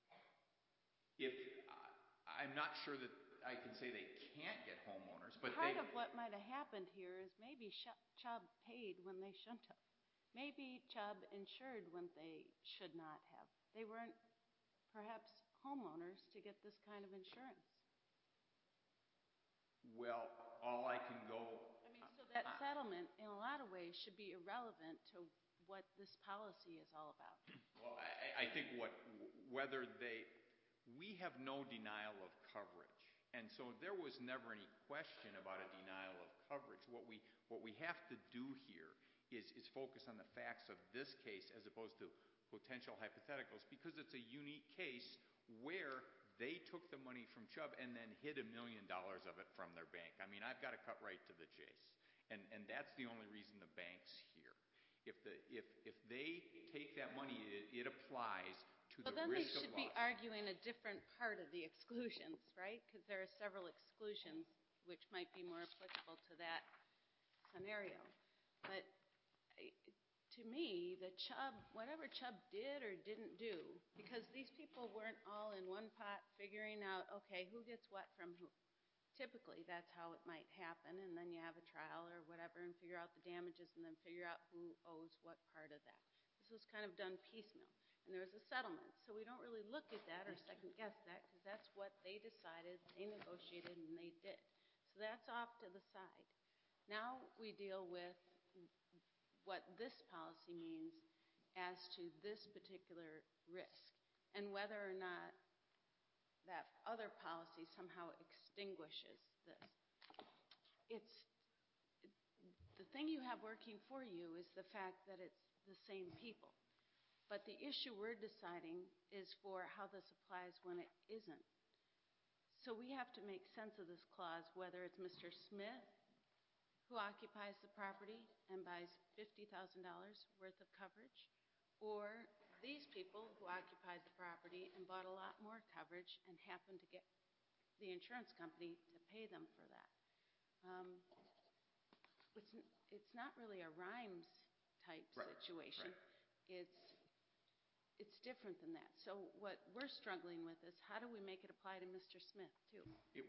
I'm not sure that I can say they can't get homeowners, but part of what might have happened here is maybe Chubb paid when they shouldn't have. Maybe Chubb insured when they should not have. They weren't perhaps homeowners to get this kind of insurance. Well, all I can go... so that settlement, in a lot of ways, should be irrelevant to what this policy is all about. Well, I think we have no denial of coverage, and so there was never any question about a denial of coverage. What we have to do here is focus on the facts of this case as opposed to potential hypotheticals, because it's a unique case where they took the money from Chubb and then hid $1 million of it from their bank. I mean, I've got to cut right to the chase, and that's the only reason the bank's here. If they take that money, it applies to the risk of loss. Well, then they should be arguing a different part of the exclusions, right? Because there are several exclusions which might be more applicable to that scenario. But to me, whatever Chubb did or didn't do, because these people weren't all in one pot figuring out, okay, who gets what from who. Typically, that's how it might happen, and then you have a trial or whatever and figure out the damages and then figure out who owes what part of that. This was kind of done piecemeal, and there was a settlement. So we don't really look at that or second-guess that because that's what they decided, they negotiated, and they did. So that's off to the side. Now we deal with what this policy means as to this particular risk and whether or not that other policy somehow extinguishes this. The thing you have working for you is the fact that it's the same people. But the issue we're deciding is for how this applies when it isn't. So we have to make sense of this clause, whether it's Mr. Smith who occupies the property and buys $50,000 worth of coverage, or these people who occupied the property and bought a lot more coverage and happened to get the insurance company to pay them for that. It's not really a Rhymes type situation. Right. It's different than that. So what we're struggling with is how do we make it apply to Mr. Smith too?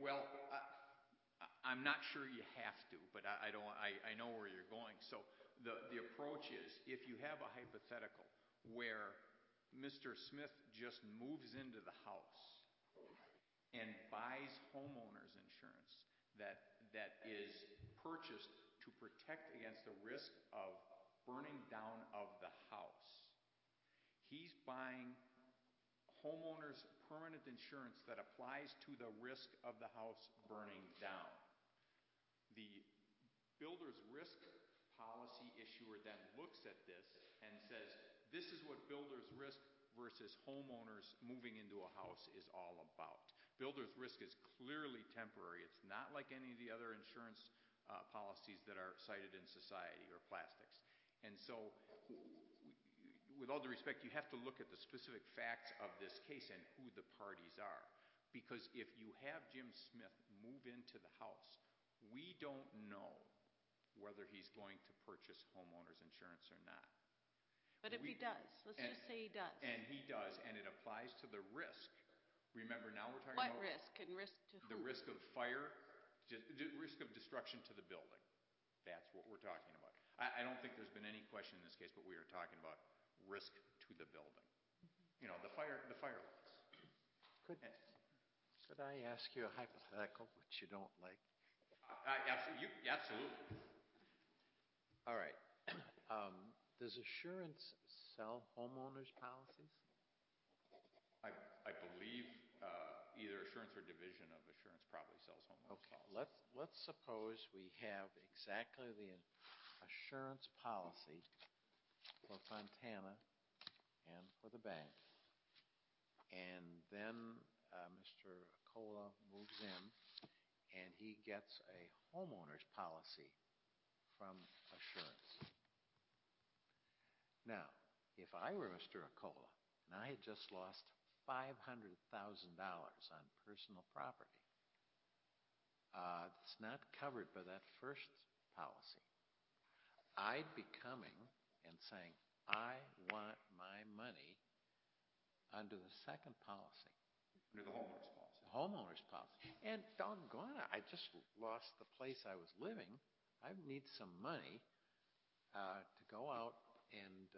I'm not sure you have to, but I know where you're going. So the approach is, if you have a hypothetical where Mr. Smith just moves into the house and buys homeowners insurance that is purchased to protect against the risk of burning down of the house, he's buying homeowners permanent insurance that applies to the risk of the house burning down. The builder's risk policy issuer then looks at this and says, this is what builder's risk versus homeowners moving into a house is all about. Builder's risk is clearly temporary. It's not like any of the other insurance policies that are cited in society or plastics. And so, with all due respect, you have to look at the specific facts of this case and who the parties are. Because if you have Jim Smith move into the house, we don't know whether he's going to purchase homeowners insurance or not. But if he does, let's just say he does. And he does, and it applies to the risk. Remember, now we're talking about... What risk? And risk to who? The risk of fire, the risk of destruction to the building. That's what we're talking about. I don't think there's been any question in this case, but we are talking about risk to the building. You know, the fire loss. Could I ask you a hypothetical which you don't like? Absolutely. All right. Does Assurance sell homeowners policies? I believe either Assurance or division of Assurance probably sells homeowners policies. Let's suppose we have exactly the Assurance policy for Fontana and for the bank. And then Mr. Acola moves in and he gets a homeowner's policy from Assurance. Now, if I were Mr. Acola and I had just lost $500,000 on personal property, it's not covered by that first policy, I'd be coming and saying, I want my money under the second policy. Under the homeowner's policy. The homeowner's policy. And doggone it, I just lost the place I was living. I need some money to go out and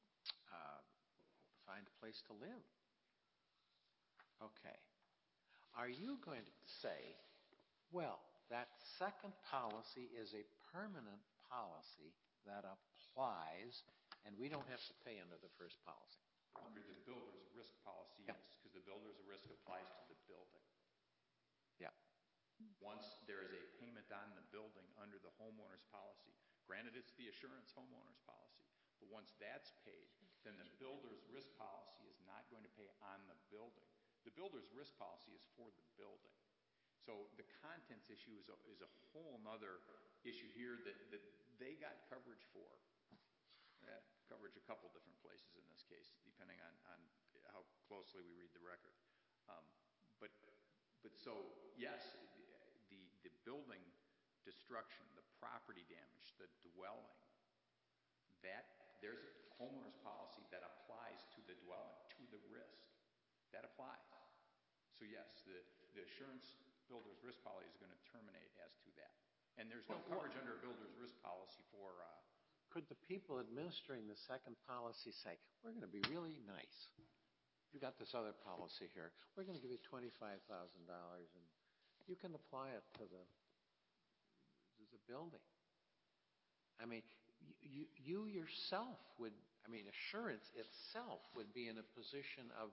find a place to live. Okay. Are you going to say, well, that second policy is a permanent policy that applies and we don't have to pay under the first policy? Under the builder's risk policy, yes, because the builder's risk applies to the building. Yeah. Once there is a payment on the building under the homeowner's policy, granted it's the Assurance homeowner's policy, but once that's paid, then the builder's risk policy is not going to pay on the building. The builder's risk policy is for the building. So the contents issue is a whole other issue here that they got coverage for. Coverage a couple different places in this case, depending on how closely we read the record. But so, yes, the building destruction, the property damage, the dwelling, there's a homeowner's policy that applies to the dwelling, to the risk. That applies. So yes, the assurance builder's risk policy is going to terminate as to that. And there's no coverage under a builder's risk policy for... Could the people administering the second policy say, we're going to be really nice. You got this other policy here. We're going to give you $25,000 and you can apply it to the building. I mean, you yourself would, assurance itself would be in a position of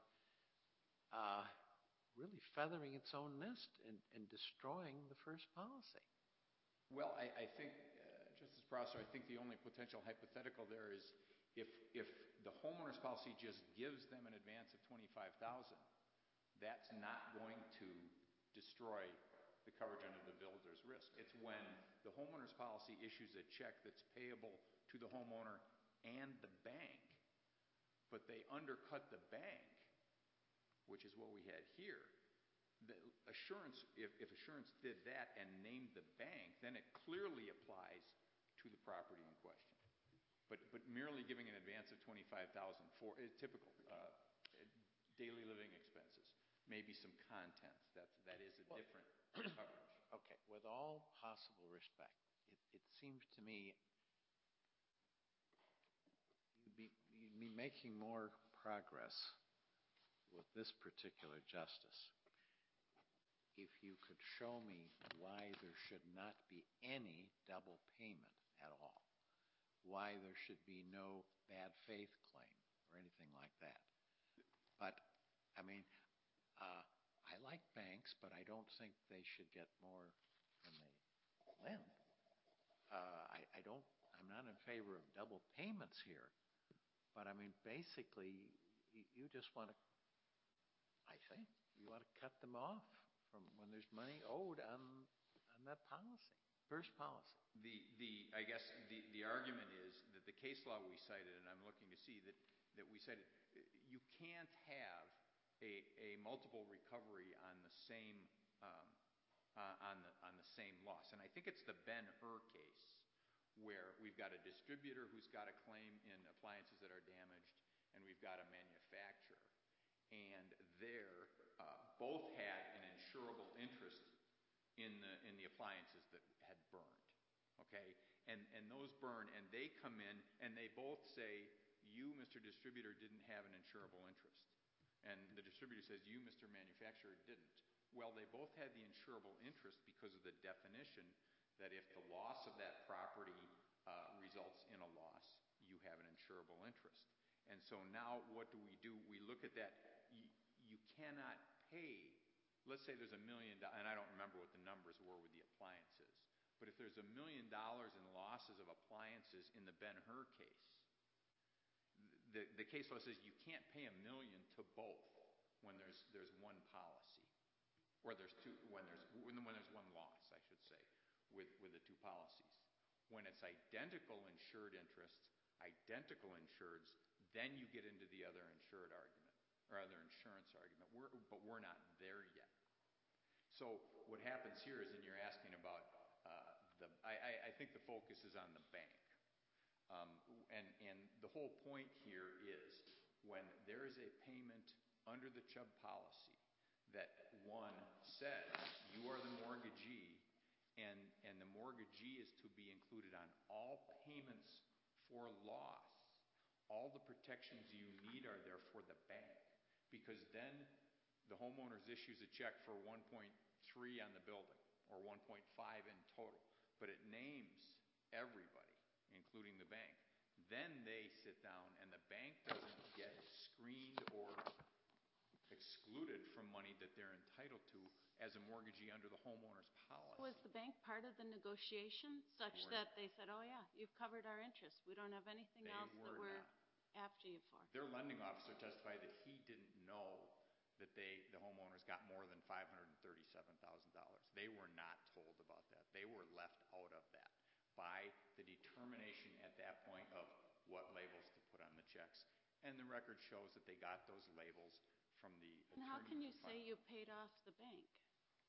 really feathering its own nest and destroying the first policy. Well, I think, Justice Prosser, I think the only potential hypothetical there is if the homeowner's policy just gives them an advance of $25,000, that's not going to destroy the coverage under the builder's risk. It's when the homeowner's policy issues a check that's payable to the homeowner and the bank, but they undercut the bank, which is what we had here. The assurance, if assurance did that and named the bank, then it clearly applies to the property in question. But merely giving an advance of $25,000 for typical daily living expenses, maybe some contents, that is a different coverage. Okay, with all possible respect, it seems to me you'd be making more progress with this particular justice if you could show me why there should not be any double payment at all, why there should be no bad faith claim or anything like that. But, I like banks, but I don't think they should get more than they lend. I'm not in favor of double payments here, but basically, you just want to, I think, you want to cut them off from when there's money owed on that policy, first policy. I guess the argument is that the case law we cited, and I'm looking to see that we cited, you can't have a multiple recovery on the same on the same loss. And I think it's the Ben-Hur case where we've got a distributor who's got a claim in appliances that are damaged, and we've got a manufacturer. And there, both had an insurable interest in the appliances that had burned. Okay? And those burn, and they come in, and they both say, you, Mr. Distributor, didn't have an insurable interest. And the distributor says, you, Mr. Manufacturer, didn't. Well, they both had the insurable interest because of the definition that if the loss of that property results in a loss, you have an insurable interest. And so now what do? We look at that. You cannot pay. Let's say there's $1 million, and I don't remember what the numbers were with the appliances, but if there's $1 million in losses of appliances in the Ben-Hur case, the case law says you can't pay $1 million to both when there's one policy, or there's two when there's one loss, I should say, with the two policies. When it's identical insured interests, identical insureds, then you get into the other insured argument or other insurance argument. But we're not there yet. So what happens here is, and you're asking about I think the focus is on the bank. And the whole point here is when there is a payment under the Chubb policy that one says you are the mortgagee and the mortgagee is to be included on all payments for loss, all the protections you need are there for the bank, because then the homeowner issues a check for 1.3 on the building or 1.5 in total, but it names everybody, including the bank. Then they sit down and the bank doesn't get screened or excluded from money that they're entitled to as a mortgagee under the homeowner's policy. Was the bank part of the negotiation such that they said, oh yeah, you've covered our interest, we don't have anything else that we're after you for? Their lending officer testified that he didn't know that the homeowners got more than $537,000. They were not told about that. They were left out of that by the determination at that point of what labels to put on the checks. And the record shows that they got those labels from the attorney. And how can you say you paid off the bank?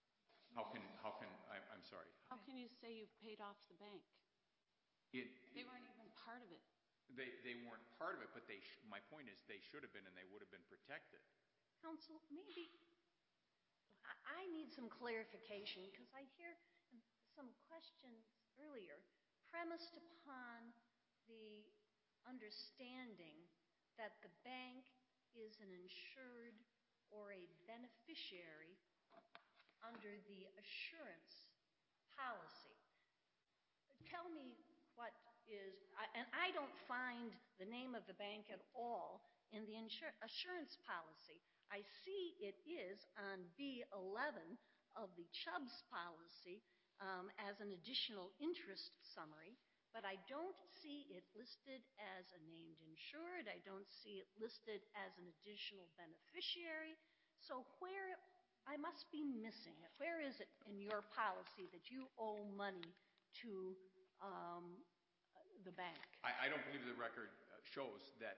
I'm sorry. How can you say you've paid off the bank? They weren't even part of it. They weren't part of it, but my point is they should have been, and they would have been protected. Counsel, maybe I need some clarification because I hear some questions earlier premised upon the understanding that the bank is an insured or a beneficiary under the assurance policy. Tell me what is, and I don't find the name of the bank at all in the assurance policy. I see it is on B11 of the Chubb's policy as an additional interest summary, but I don't see it listed as a named insured. I don't see it listed as an additional beneficiary. So I must be missing it. Where is it in your policy that you owe money to the bank? I don't believe the record shows that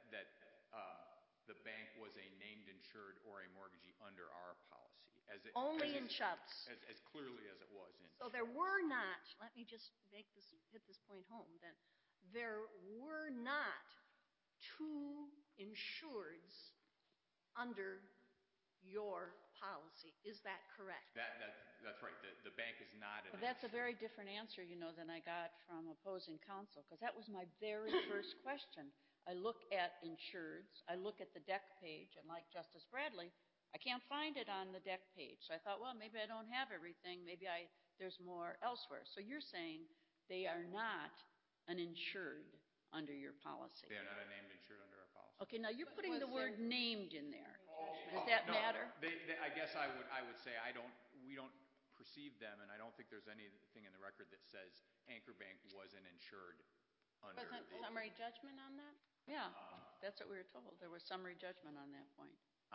the bank was a named insured or a mortgagee under our policy. Only in Chubb's. As clearly as it was in So there were not, let me just hit this point home, then there were not two insureds under your policy. Is that correct? That's right. The bank is not an Well, that's a very different answer, than I got from opposing counsel, because that was my very first question. I look at insureds, I look at the deck page, and like Justice Bradley, I can't find it on the deck page. So I thought, well, maybe I don't have everything. Maybe there's more elsewhere. So you're saying they are not an insured under your policy. They are not a named insured under our policy. Okay, now you're putting the word named in there. Does that matter? I guess I would say we don't perceive them, and I don't think there's anything in the record that says Anchor Bank was an insured under Wasn't summary judgment on that? Yeah, that's what we were told. There was summary judgment on that point.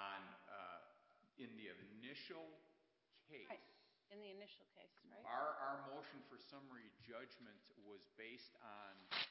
In the initial case. Right. In the initial case, right? Our motion for summary judgment was based on,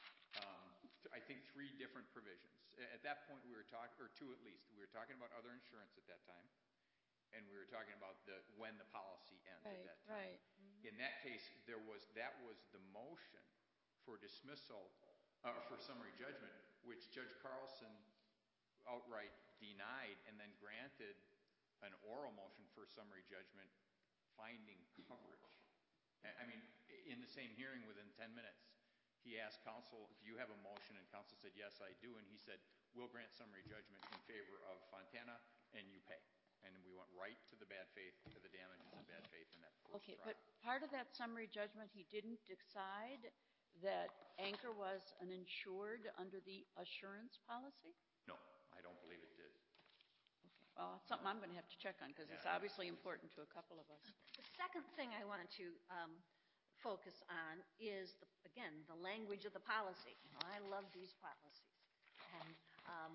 I think, 3 different provisions. At that point, we were talking, or 2 at least. We were talking about other insurance at that time, and we were talking about when the policy ends at that time. Right. In that case, that was the motion for dismissal, for summary judgment, which Judge Carlson outright denied and then granted an oral motion for summary judgment finding coverage. I mean, in the same hearing within 10 minutes, he asked counsel, do you have a motion? And counsel said, yes, I do. And he said, we'll grant summary judgment in favor of Fontana, and you pay. And we went right to the bad faith, to the damages of bad faith in that first Okay, trial. but part of that summary judgment, he didn't decide that Anchor was an insured under the assurance policy? No, I don't believe it did. Okay, well, it's something I'm going to have to check on because it's obviously important to a couple of us. The second thing I want to focus on is, again, the language of the policy. I love these policies. And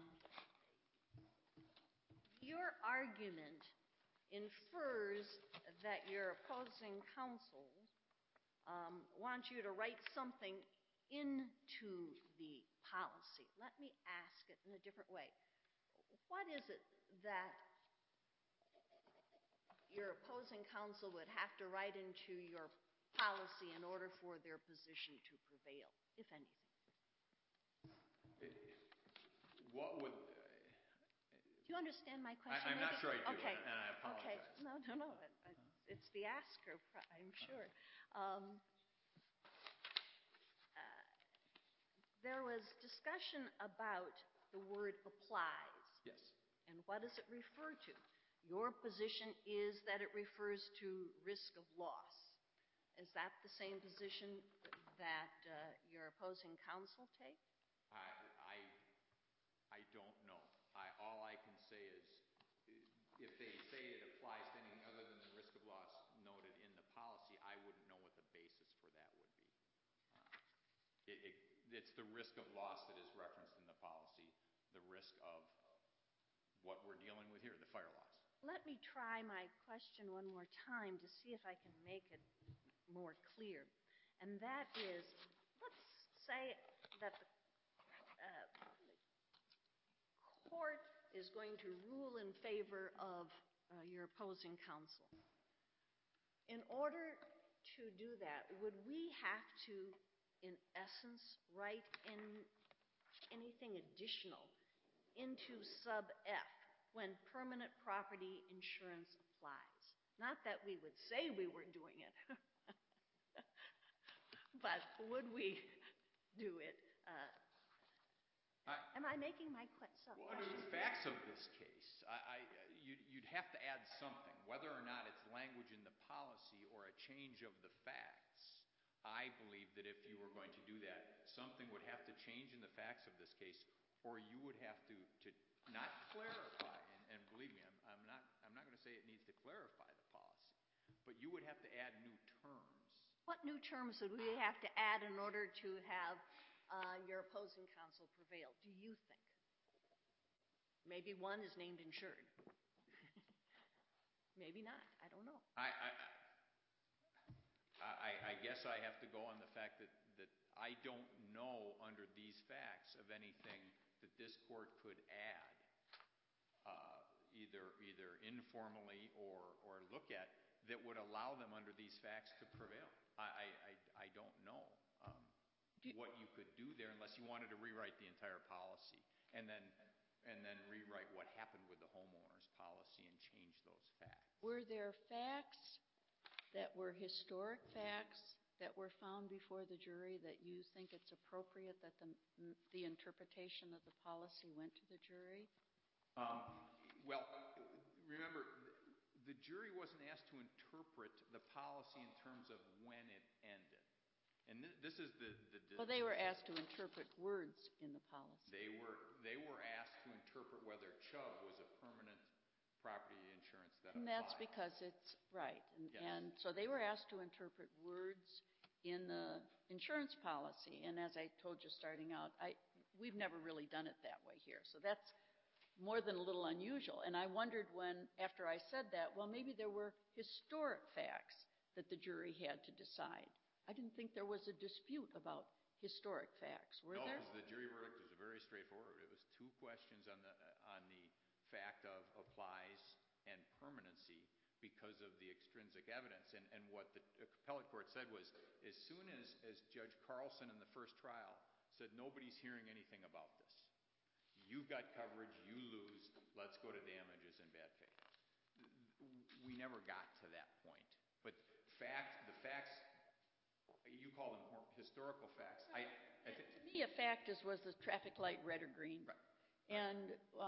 your argument infers that your opposing counsel wants you to write something into the policy. Let me ask it in a different way. What is it that your opposing counsel would have to write into your policy in order for their position to prevail, if anything? What would... Do you understand my question? I'm not sure I do, okay. and I apologize. Okay. No. It's the asker, I'm sure. There was discussion about the word applies. Yes. And what does it refer to? Your position is that it refers to risk of loss. Is that the same position that your opposing counsel take? I don't know. All I can say is if they say it applies to anything other than the risk of loss noted in the policy, I wouldn't know what the basis for that would be. It's the risk of loss that is referenced in the policy, the risk of what we're dealing with here, the fire loss. Let me try my question one more time to see if I can make it more clear. And that is, let's say that the court is going to rule in favor of your opposing counsel. in order to do that, would we have to, in essence, write in anything additional into sub F when permanent property insurance applies? Not that we would say we were doing it, but would we do it? Am I making myself? Well, under the facts of this case, you'd have to add something, whether or not it's language in the policy or a change of the facts. I believe that if you were going to do that, something would have to change in the facts of this case, or you would have to not clarify. And believe me, I'm not going to say it needs to clarify the policy, but you would have to add new terms. What new terms would we have to add in order to have your opposing counsel prevail, do you think? Maybe one is named insured. Maybe not. I don't know. I guess I have to go on the fact that I don't know under these facts of anything that this court could add, either informally or look at, that would allow them under these facts to prevail. I don't know what you could do there unless you wanted to rewrite the entire policy and then rewrite what happened with the homeowner's policy and change those facts. Were there facts that were historic facts that were found before the jury that you think it's appropriate that the interpretation of the policy went to the jury? Well, remember, the jury wasn't asked to interpret the policy in terms of when it ended. And this is the Well, they were asked to interpret words in the policy. They were asked to interpret whether Chubb was a permanent property insurance that applied. And that's because it's right. Yes. And so they were asked to interpret words in the insurance policy. And as I told you starting out, we've never really done it that way here. So that's more than a little unusual. And I wondered after I said that, well, maybe there were historic facts that the jury had to decide. I didn't think there was a dispute about historic facts. Were there? No, because the jury verdict was very straightforward. It was two questions on the fact of applies and permanency because of the extrinsic evidence. And what the appellate court said was, as soon as Judge Carlson in the first trial said, nobody's hearing anything about this. You've got coverage, you lose, let's go to damages in bad faith. We never got to that point. But the facts, you call them historical facts. To me, a fact was the traffic light red or green. Right. And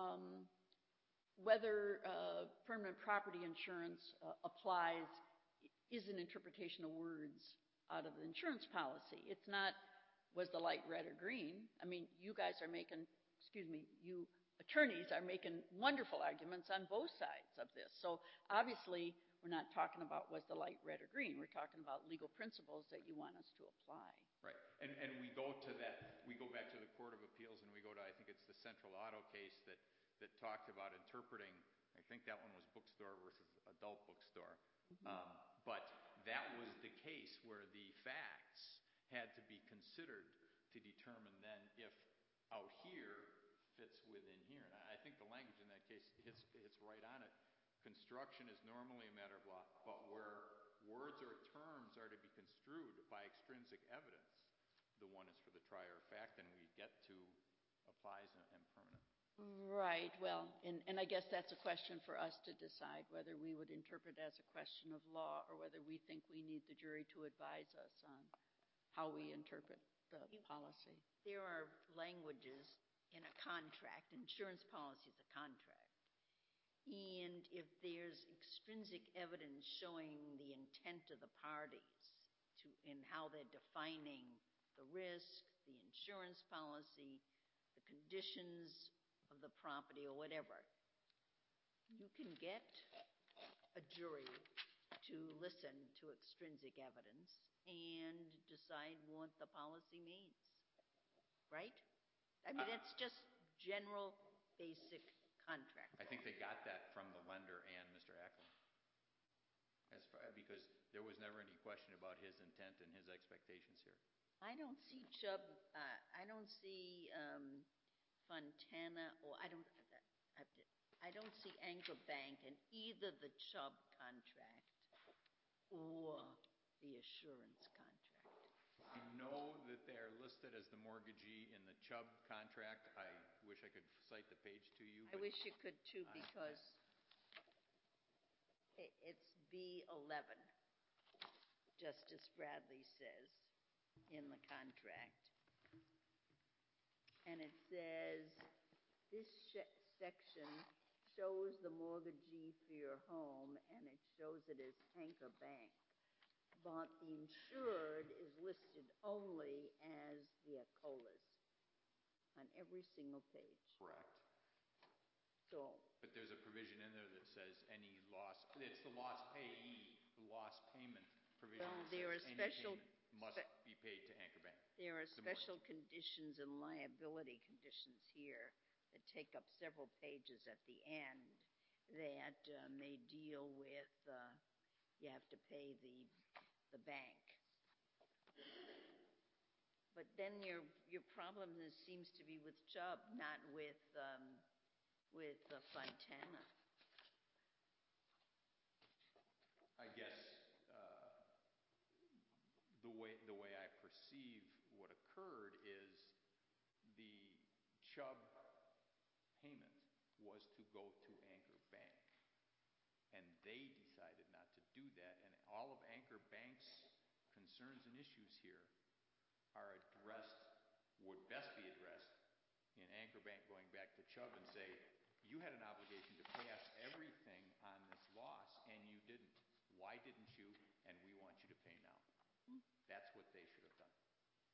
whether permanent property insurance applies is an interpretation of words out of the insurance policy. It's not, was the light red or green? I mean, you attorneys are making wonderful arguments on both sides of this. So obviously, we're not talking about was the light red or green. We're talking about legal principles that you want us to apply. Right. And we go to that, we go back to the Court of Appeals and we go to, I think it's the Central Auto case that talked about interpreting, I think that one was bookstore versus adult bookstore. Mm-hmm. But that was the case where the facts had to be considered to determine then if out here fits within here. And I think the language in that case hits right on it. Construction is normally a matter of law, but where words or terms are to be construed by extrinsic evidence, the one is for the trier of fact, and we get to applies and permanent. Right. Well, and I guess that's a question for us to decide whether we would interpret as a question of law or whether we think we need the jury to advise us on how we interpret the policy. There are languages in a contract. Insurance policy is a contract. And if there's extrinsic evidence showing the intent of the parties in how they're defining the risk, the insurance policy, the conditions of the property or whatever, you can get a jury to listen to extrinsic evidence and decide what the policy means. Right? I mean, that's just general, basic contract. I think they got that from the lender and Mr. Acklin, because there was never any question about his intent and his expectations here. I don't see Chubb. I don't see Fontana, or I don't see Anchor Bank in either the Chubb contract or the assurance contract? I know that they're listed as the mortgagee in the Chubb contract. I wish I could cite the page to you. I but wish you could too, because it's B11, Justice Bradley says in the contract. And it says, this section shows the mortgagee for your home, and it shows it as Anchor Bank. But the insured is listed only as the Ecolas on every single page. Correct. So, But there's a provision in there that says any loss, it's the loss payee, the loss payment provision. Well, that there says are any special- payment must be paid to Anchor Bank. there are The special conditions and liability conditions here that take up several pages at the end that may deal with, you have to pay the bank. But then your problem seems to be with Chubb, not with Fontana. I guess the way I perceive what occurred is the Chubb payment was to go to Anchor Bank, and they decided not to do that, and all of Anchor Bank's concerns and issues here are addressed, would best be addressed in Anchor Bank going back to Chubb and say, you had an obligation to pay us everything on this loss, and you didn't. Why didn't you? And we want you to pay now. That's what they should have done.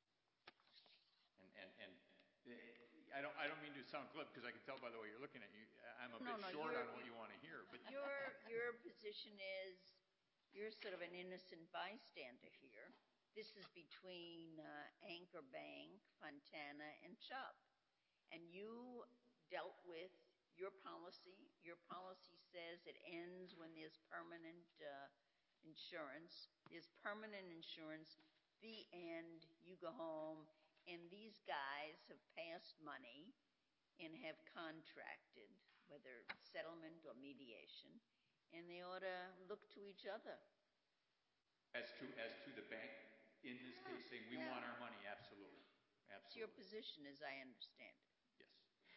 And I don't mean to sound glib, because I can tell by the way you're looking at me, I'm a bit short on what you want to hear. But Your position is you're sort of an innocent bystander here. This is between Anchor Bank, Fontana, and Chubb. And you dealt with your policy. Your policy says it ends when there's permanent insurance. There's permanent insurance. The end, you go home. And these guys have passed money and have contracted, whether settlement or mediation, and they ought to look to each other. As to the bank, in this case, saying we want our money, absolutely. It's your position, as I understand it. Yes.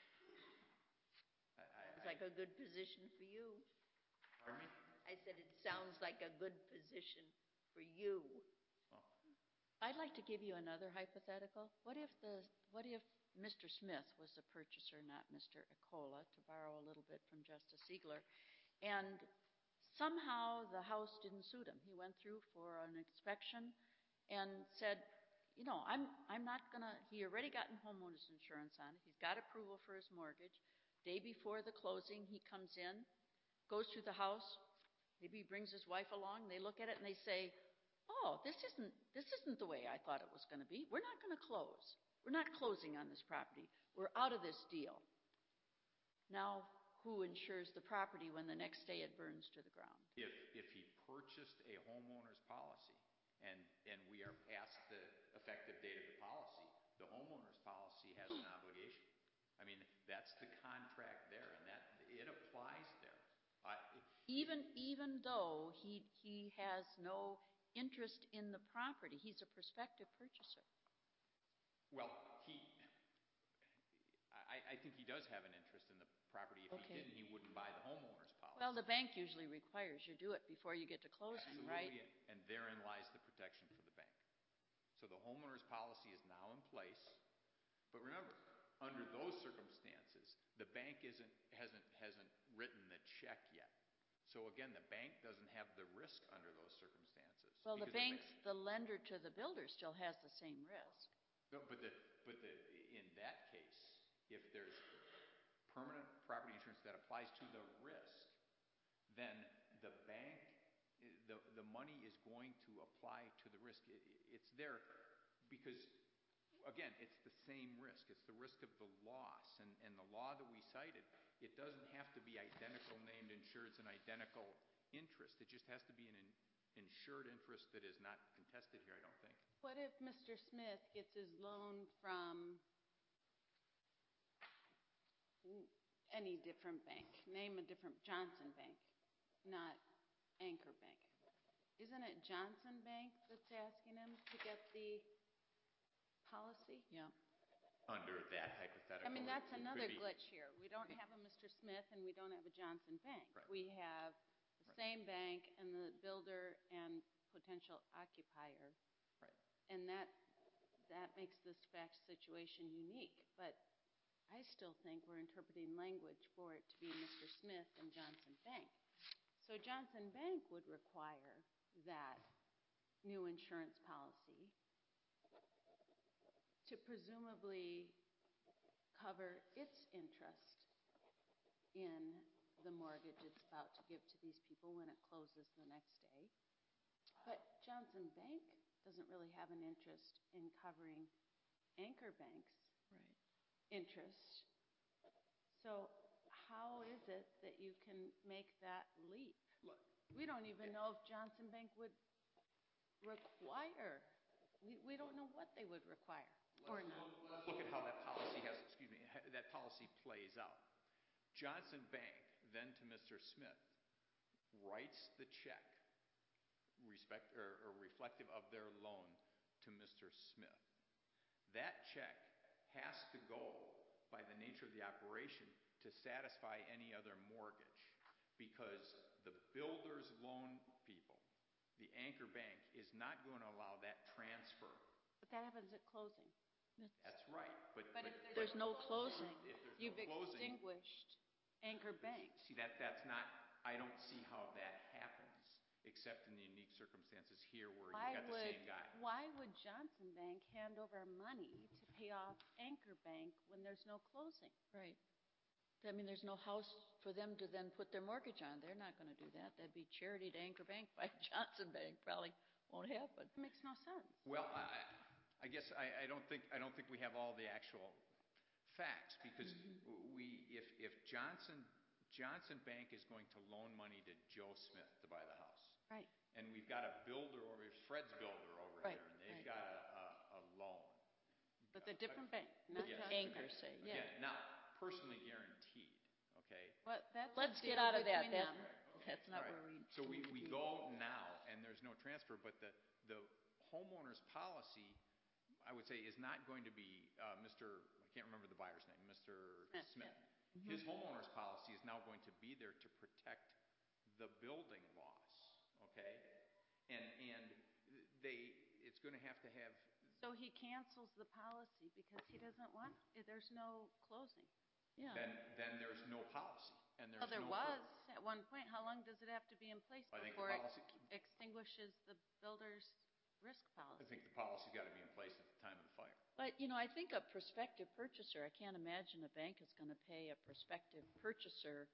Sounds like a good position for you. Pardon me? I said it sounds like a good position for you. I'd like to give you another hypothetical. What if Mr. Smith was the purchaser, not Mr. Ecola, to borrow a little bit from Justice Ziegler, and somehow the house didn't suit him. He went through for an inspection and said, you know, I'm not going to, he already gotten homeowner's insurance on it. He's got approval for his mortgage. Day before the closing, he comes in, goes through the house, maybe he brings his wife along, they look at it and they say, oh, this isn't the way I thought it was going to be. We're not going to close. We're not closing on this property. We're out of this deal. Now, who insures the property when the next day it burns to the ground? If he purchased a homeowner's policy, and we are past the effective date of the policy, the homeowner's policy has an obligation. I mean, that's the contract there, and that it applies there. Even though he has no interest in the property, he's a prospective purchaser. Well, I think he does have an interest in the property. If he didn't, he wouldn't buy the homeowner's policy. Well, the bank usually requires you do it before you get to closing, right? Absolutely, and therein lies the protection for the bank. So the homeowner's policy is now in place, but remember, under those circumstances, the bank hasn't written the check yet. So again, the bank doesn't have the risk under those circumstances. Well, the lender to the builder still has the same risk. No, but in that case, if there's permanent property insurance that applies to the risk, then the bank, the money is going to apply to the risk. It's there because, again, it's the same risk. It's the risk of the loss. And the law that we cited, it doesn't have to be identical named insureds and identical interest. It just has to be an insured interest that is not contested here, I don't think. What if Mr. Smith gets his loan from any different bank? Name a different Johnson Bank, not Anchor Bank. isn't it Johnson Bank that's asking him to get the policy? Yeah. Under that hypothetical. I mean, that's it could another be. glitch here. We don't have a Mr. Smith and we don't have a Johnson Bank. Right. We have the Right. same bank and the builder and potential occupier. Right. And that makes this fact situation unique. But I still think we're interpreting language for it to be Mr. Smith and Johnson Bank. So Johnson Bank would require that new insurance policy to presumably cover its interest in the mortgage it's about to give to these people when it closes the next day. But Johnson Bank doesn't really have an interest in covering Anchor Bank's Right. interest. So how is it that you can make that leap? Look, We don't even know if Johnson Bank would require, we don't know what they would require or not. let's look at how that policy that policy plays out. Johnson Bank, then to Mr. Smith, writes the check reflective of their loan to Mr. Smith. That check has to go, by the nature of the operation, to satisfy any other mortgage, because the builder's loan people, the Anchor Bank, is not going to allow that transfer. But that happens at closing. That's right. But if There's no closing. if there's You've no closing, extinguished Anchor Bank. see, that's not, I don't see how that happens, except in the unique circumstances here where you've got the same guy. Why would Johnson Bank hand over money to pay off Anchor Bank when there's no closing? Right. I mean, there's no house for them to then put their mortgage on. They're not going to do that. That'd be charity to Anchor Bank by Johnson Bank. Probably won't happen. It makes no sense. Well, I guess I don't think we have all the actual facts, because if Johnson Bank is going to loan money to Joe Smith to buy the house, Right. and we've got a builder over here, Fred's builder over Right, here, and they've right. got a loan. But the different bank, not Yes. Johnson Anchor Bank. say, yeah. Now, personally guaranteed, okay? Well, that's Let's a get deal out of that. between them. That's not All right. where we. So we go now, and there's no transfer, but the homeowner's policy, I would say, is not going to be I can't remember the buyer's name, Mr. Smith. His homeowner's policy is now going to be there to protect the building loss, okay? And it's going to have. So he cancels the policy because he doesn't want, there's no closing. Yeah. Then there's no policy, and there's Well, there no was at one point. How long does it have to be in place I think the before it policy- extinguishes the builder's risk I policy? think the policy's got to be in place at the time of the fire. But, I think a prospective purchaser, I can't imagine a bank is going to pay a prospective purchaser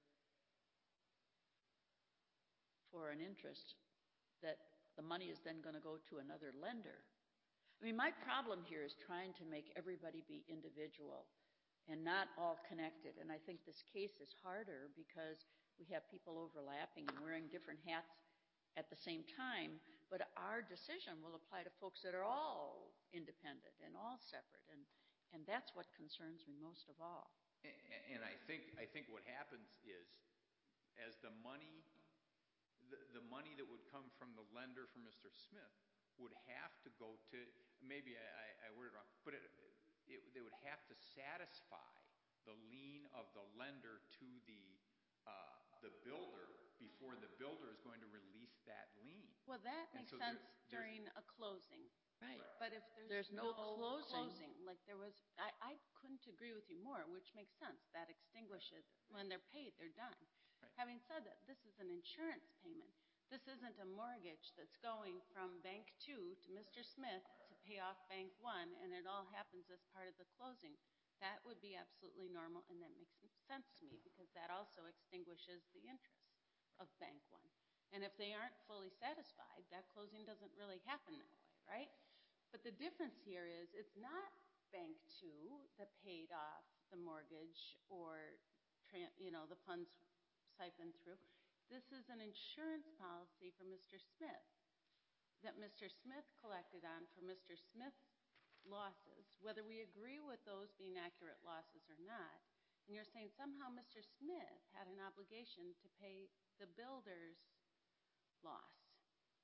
for an interest that the money is then going to go to another lender. I mean, my problem here is trying to make everybody be individual and not all connected. And I think this case is harder because we have people overlapping and wearing different hats at the same time. But our decision will apply to folks that are all independent and all separate. And that's what concerns me most of all. And I think what happens is, as the money that would come from the lender for Mr. Smith would have to go to, maybe I worded it wrong, but they would have to satisfy the lien of the lender to the builder before the builder is going to release that lien. Well, that And makes so sense there's- during a closing. Right. But if There's no closing. like there was, I couldn't agree with you more, which makes sense. That extinguishes, when they're paid, they're done. Right. Having said that, this is an insurance payment. This isn't a mortgage that's going from Bank 2 to Mr. Smith to pay off Bank 1, and it all happens as part of the closing. That would be absolutely normal, and that makes sense to me because that also extinguishes the interest of Bank 1. And if they aren't fully satisfied, that closing doesn't really happen that way, right? But the difference here is it's not Bank 2 that paid off the mortgage or the funds siphoned through. This is an insurance policy for Mr. Smith that Mr. Smith collected on for Mr. Smith's losses, whether we agree with those being accurate losses or not. And you're saying somehow Mr. Smith had an obligation to pay the builder's loss.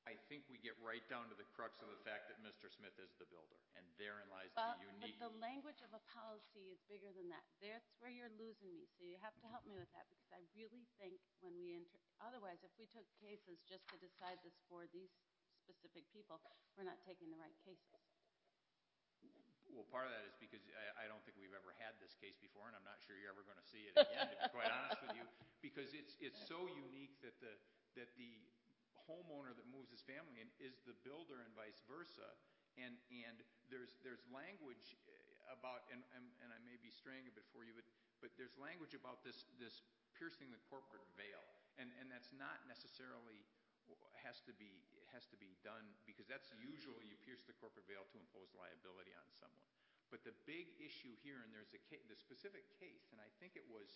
I think we get right down to the crux of the fact that Mr. Smith is the builder, and therein lies Well, the but unique... the language of a policy is bigger than that. That's where you're losing me, so you have to help me with that, because I really think when we otherwise, if we took cases just to decide this for these specific people, we're not taking the right cases. Well, part of that is because I don't think we've ever had this case before, and I'm not sure you're ever going to see it again, to be quite honest with you, because it's so unique that the homeowner that moves his family in is the builder and vice versa, and there's language about, and I may be straying a bit for you, but there's language about this piercing the corporate veil, and that's not necessarily has to be done, because that's usually you pierce the corporate veil to impose liability on someone. But the big issue here, and there's the specific case, and I think it was,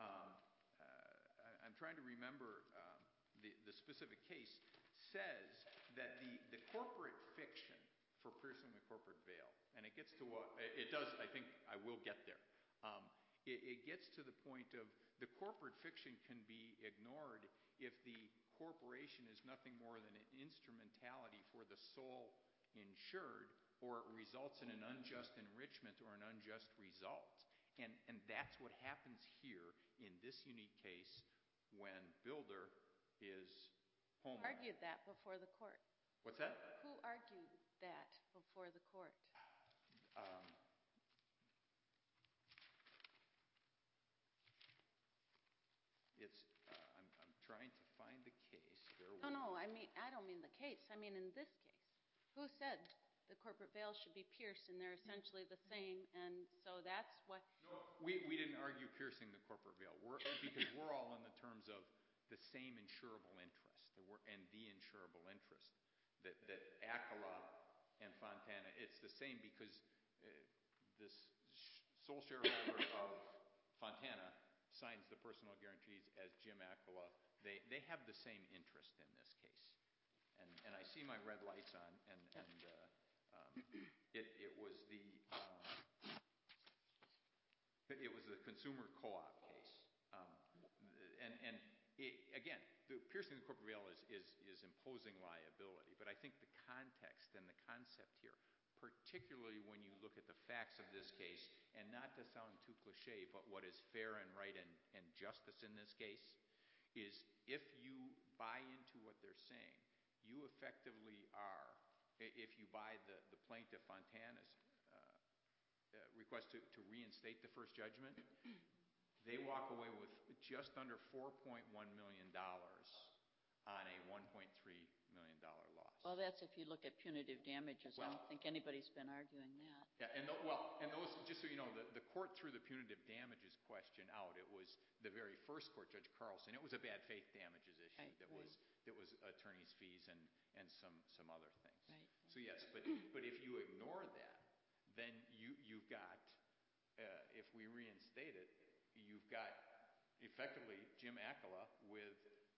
I'm trying to remember the specific case, says that the corporate fiction for piercing the corporate veil, and it gets to what, it does, I think I will get there. It gets to the point of the corporate fiction can be ignored if the corporation is nothing more than an instrumentality for the sole insured, or it results in an unjust enrichment or an unjust result. And that's what happens here in this unique case when builder is homeowner. Who argued that before the court? What's that? Who argued that before the court? I'm trying to find the case. No, I don't mean the case. I mean in this case. Who said the corporate veil should be pierced and they're essentially the same, and so that's what... No, we didn't argue piercing the corporate veil, because we're all in the terms of the same insurable interest, and the insurable interest. That Acala and Fontana, it's the same because this sole shareholder of Fontana signs the personal guarantees as Jim Acala. They have the same interest in this case. And I see my red lights on, and it was the consumer co-op case. Again, the piercing the corporate veil is imposing liability, but I think the context and the concept here, particularly when you look at the facts of this case, and not to sound too cliche, but what is fair and right and justice in this case, is if you buy into what they're saying, you effectively are, if you buy the plaintiff Fontana's request to reinstate the first judgment, they walk away with just under $4.1 million on a $1.3 million loss. Well, that's if you look at punitive damages. I don't think anybody's been arguing that. Yeah, and those, just so you know, the court threw the punitive damages question out. It was the very first court, Judge Carlson. It was a bad faith damages issue that was attorney's fees and some other things. Right. So yes, but if you ignore that, then you've got, if we reinstate it, you've got effectively Jim Acala with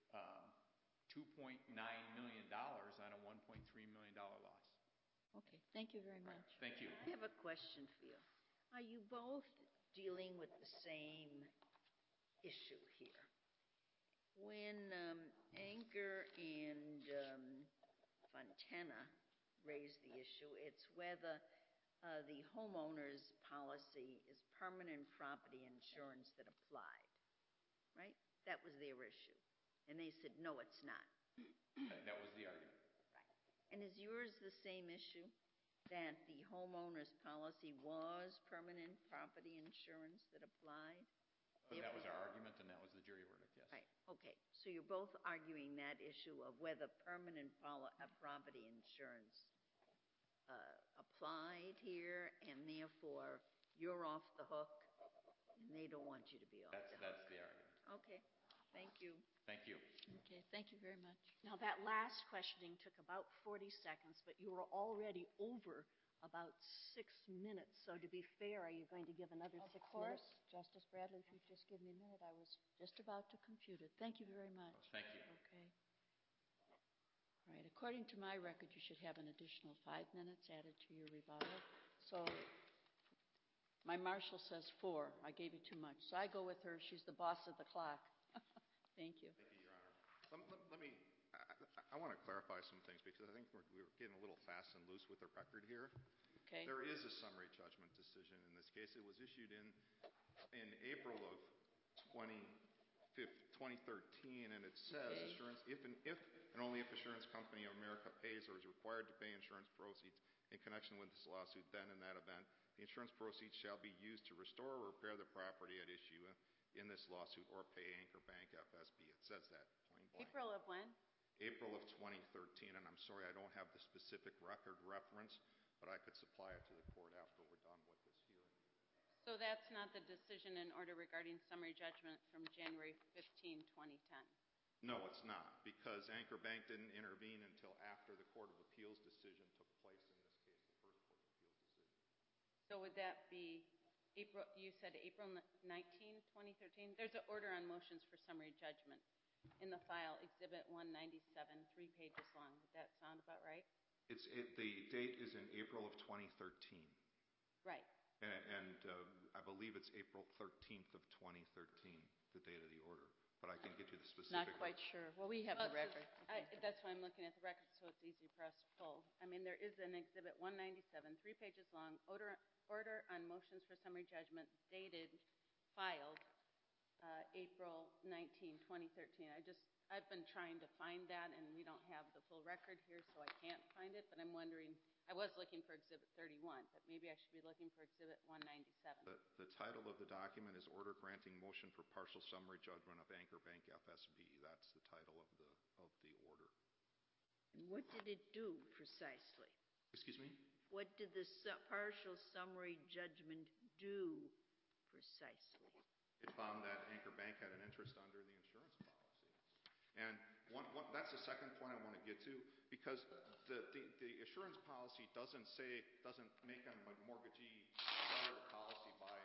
$2.9 million on a $1.3 million loss. Okay, thank you very much. Thank you. I have a question for you. Are you both dealing with the same issue here? When Anchor and Fontana raised the issue, it's whether the homeowner's policy is permanent property insurance that applied, right? That was their issue. And they said, no, it's not. That was the argument. Right. And is yours the same issue, that the homeowner's policy was permanent property insurance that applied? That was our argument, and that was the jury verdict, yes. Right. Okay. So you're both arguing that issue of whether permanent property insurance applied here, and therefore you're off the hook, and they don't want you to be off the hook. That's the argument. Okay. Thank you. Thank you. Okay, thank you very much. Now, that last questioning took about 40 seconds, but you were already over about 6 minutes. So to be fair, are you going to give another 6 minutes? Of course, Justice Bradley, if you'd just give me a minute, I was just about to compute it. Thank you very much. Thank you. Okay. All right, according to my record, you should have an additional 5 minutes added to your rebuttal. So my marshal says 4. I gave you too much. So I go with her. She's the boss of the clock. Thank you. Thank you, Your Honor. I want to clarify some things because I think we're getting a little fast and loose with the record here. Okay. There is a summary judgment decision in this case. It was issued in April of 2013, and it says assurance if and only if Assurance Company of America pays or is required to pay insurance proceeds in connection with this lawsuit, then in that event, the insurance proceeds shall be used to restore or repair the property at issue in this lawsuit or pay Anchor Bank FSB. It says that point blank. April of when? April of 2013, and I'm sorry I don't have the specific record reference, but I could supply it to the court after we're done with this hearing. So that's not the decision in order regarding summary judgment from January 15, 2010? No, it's not, because Anchor Bank didn't intervene until after the Court of Appeals decision took place in this case, the first Court of Appeals decision. So would that be April, you said April 19, 2013? There's an order on motions for summary judgment in the file, Exhibit 197, 3 pages long. Would that sound about right? The date is in April of 2013. Right. And I believe it's April 13th of 2013, the date of the order. But I can get you the specific. Not quite sure. Well, we have the record. That's why I'm looking at the record, so it's easy for us to pull. I mean, there is an Exhibit 197, 3 pages long, order on motions for summary judgment dated, filed April 19, 2013. I've been trying to find that, and we don't have the full record here, so I can't find it. But I'm wondering, I was looking for Exhibit 31, but maybe I should be looking for Exhibit 197. The title of the document is Order Granting Motion for Partial Summary Judgment of Anchor Bank FSB. That's the title of the order. And what did it do precisely? Excuse me? What did the partial summary judgment do precisely? It found that Anchor Bank had an interest under the insurance policy. And that's the second point I want to get to, because the assurance policy doesn't make a mortgagee start the policy by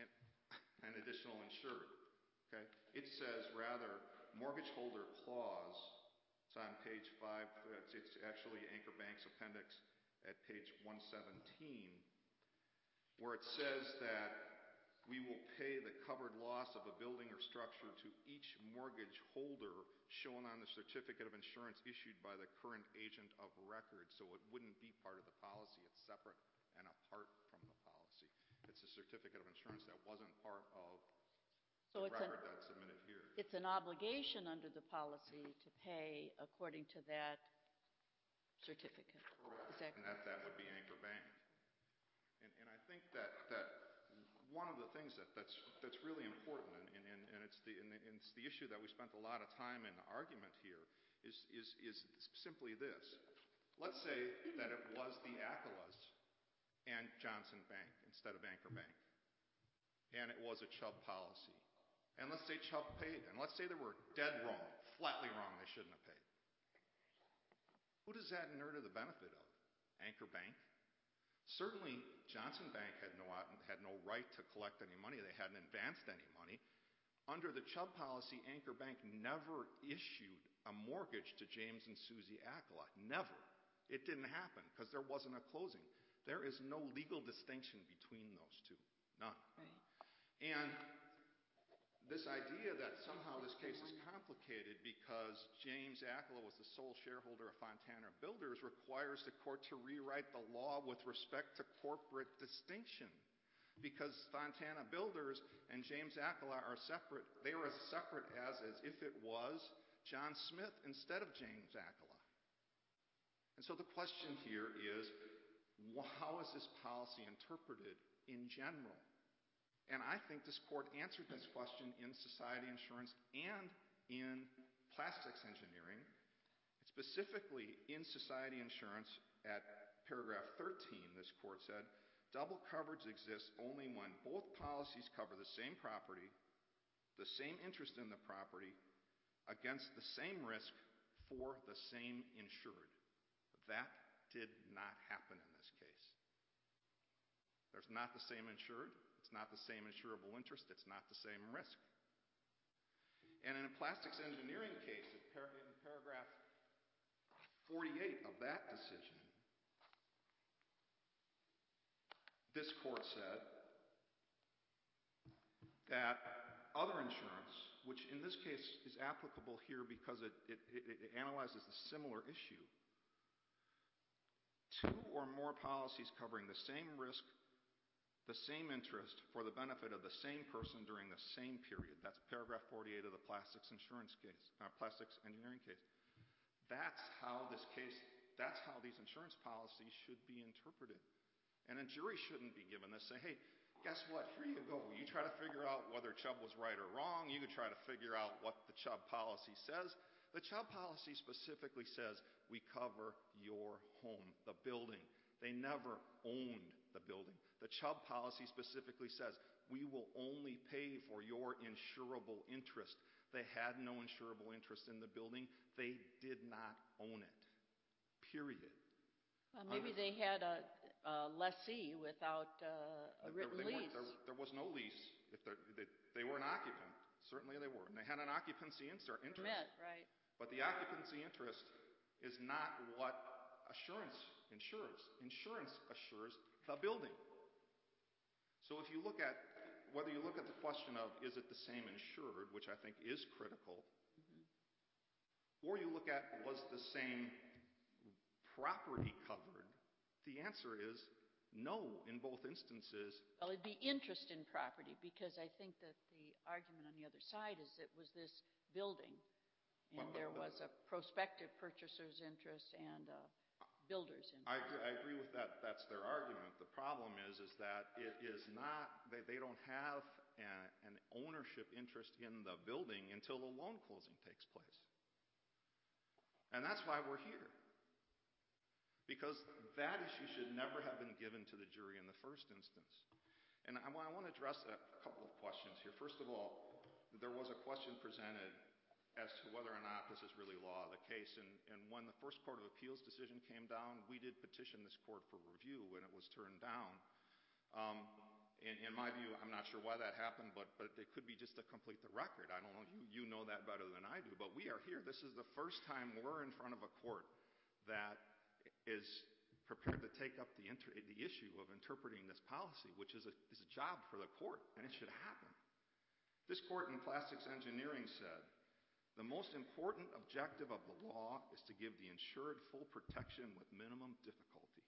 an additional insured. Okay? It says rather mortgage holder clause. It's on page 5. It's actually Anchor Bank's appendix at page 117, where it says that we will pay the covered loss of a building or structure to each mortgage holder shown on the certificate of insurance issued by the current agent of record. So it wouldn't be part of the policy. It's separate and apart from the policy. It's a certificate of insurance that wasn't part of the record that's submitted here. It's an obligation under the policy to pay according to that certificate. Correct. And that would be Anchor Bank. And I think that one of the things that's really important, and it's the issue that we spent a lot of time in the argument here, is simply this. Let's say that it was the Aquilas and Johnson Bank instead of Anchor Bank, and it was a Chubb policy. And let's say Chubb paid, and let's say they were dead wrong, flatly wrong, they shouldn't have paid. Who does that inure to the benefit of? Anchor Bank? Certainly, Johnson Bank had no right to collect any money. They hadn't advanced any money. Under the Chubb policy, Anchor Bank never issued a mortgage to James and Susie Aquila. Never. It didn't happen because there wasn't a closing. There is no legal distinction between those two. None. Right. And this idea that somehow this case is complicated because James Aquila was the sole shareholder of Fontana Builders requires the court to rewrite the law with respect to corporate distinction. Because Fontana Builders and James Aquila are separate. They are as separate as if it was John Smith instead of James Aquila. And so the question here is, how is this policy interpreted in general? And I think this court answered this question in Society Insurance and in Plastics Engineering. Specifically in Society Insurance at paragraph 13, this court said, double coverage exists only when both policies cover the same property, the same interest in the property, against the same risk for the same insured. That did not happen in this case. There's not the same insured. It's not the same insurable interest. It's not the same risk. And in a Plastics Engineering case, in paragraph 48 of that decision, this court said that other insurance which in this case is applicable here because it analyzes a similar issue. Two or more policies covering the same risk, the same interest for the benefit of the same person during the same period. That's paragraph 48 of the plastics engineering case. That's how these insurance policies should be interpreted. And a jury shouldn't be given this. Say, hey, guess what? Here you go. You try to figure out whether Chubb was right or wrong. You could try to figure out what the Chubb policy says. The Chubb policy specifically says we cover your home, the building. They never owned the building. The Chubb policy specifically says we will only pay for your insurable interest. They had no insurable interest in the building. They did not own it. Period. Well, maybe they had a lessee without a written lease. There was no lease. They were an occupant. Certainly they were. And they had an occupancy interest. Right. But the occupancy interest is not what assurance insures. Insurance assures the building. So if you look at, whether you look at the question of is it the same insured, which I think is critical, or you look at was the same property covered, the answer is no in both instances. Well, it'd be interest in property because I think that the argument on the other side is it was this building and there was a prospective purchaser's interest and a builder's interest. I agree with that. That's their argument. The problem is that it is not, they don't have an ownership interest in the building until the loan closing takes place. And that's why we're here. Because that issue should never have been given to the jury in the first instance. And I want to address a couple of questions here. First of all, there was a question presented as to whether or not this is really law of the case. And when the first Court of Appeals decision came down, we did petition this court for review and it was turned down. In my view, I'm not sure why that happened, but it could be just to complete the record. I don't know. You know that better than I do. But we are here. This is the first time we're in front of a court that is prepared to take up the issue of interpreting this policy, which is a job for the court, and it should happen. This court in Plastics Engineering said, the most important objective of the law is to give the insured full protection with minimum difficulty.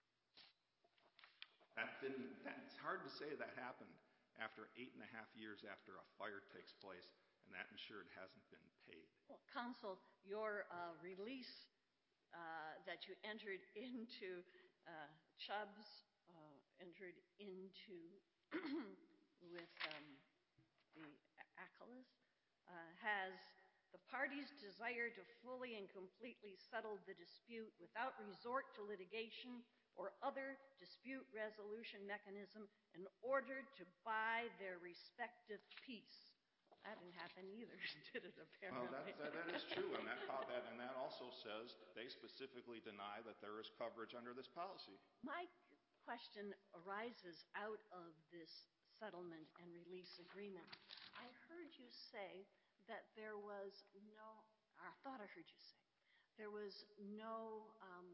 It's hard to say that happened after 8.5 years after a fire takes place and that insured hasn't been paid. Well, counsel, your release that you entered into, Chubb's entered into with the ACLAS, has the parties desire to fully and completely settle the dispute without resort to litigation or other dispute resolution mechanism in order to buy their respective peace. That didn't happen either, did it, apparently? Well, that is true, and that also says they specifically deny that there is coverage under this policy. My question arises out of this settlement and release agreement. I heard you say that there was no, or I thought I heard you say, there was no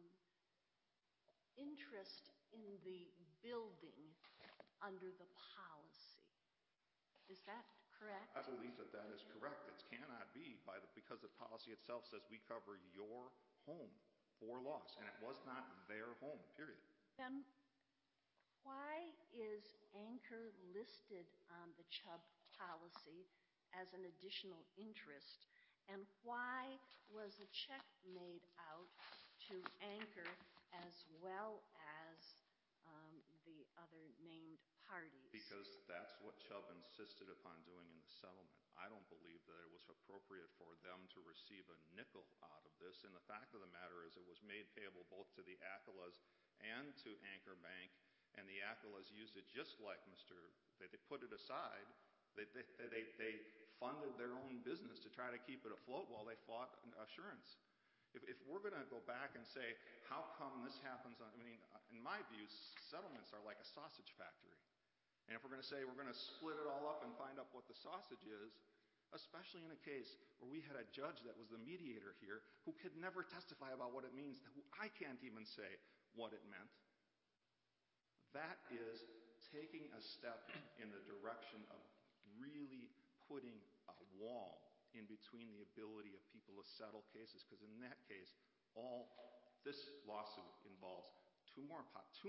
interest in the building under the policy. Is that correct? I believe that is correct. It cannot be because the policy itself says we cover your home for loss, and it was not their home, period. Then why is Anchor listed on the Chubb policy as an additional interest, and why was a check made out to Anchor as well as the other named parties? Because that's what Chubb insisted upon doing in the settlement. I don't believe that it was appropriate for them to receive a nickel out of this, and the fact of the matter is it was made payable both to the ACLAS and to Anchor Bank, and the ACLAS used it just like they put it aside. They funded their own business to try to keep it afloat while they fought assurance. If we're going to go back and say, how come this happens in my view, settlements are like a sausage factory. And if we're going to say we're going to split it all up and find out what the sausage is, especially in a case where we had a judge that was the mediator here who could never testify about what it means, who I can't even say what it meant, that is taking a step in the direction of really putting a wall in between the ability of people to settle cases, because in that case, all this lawsuit involves two more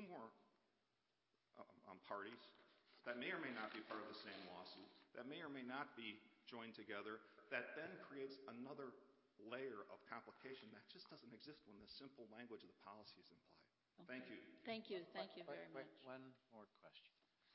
parties that may or may not be part of the same lawsuit, that may or may not be joined together, that then creates another layer of complication that just doesn't exist when the simple language of the policy is implied. Okay. Thank you. Thank you. Thank you very much. One more question.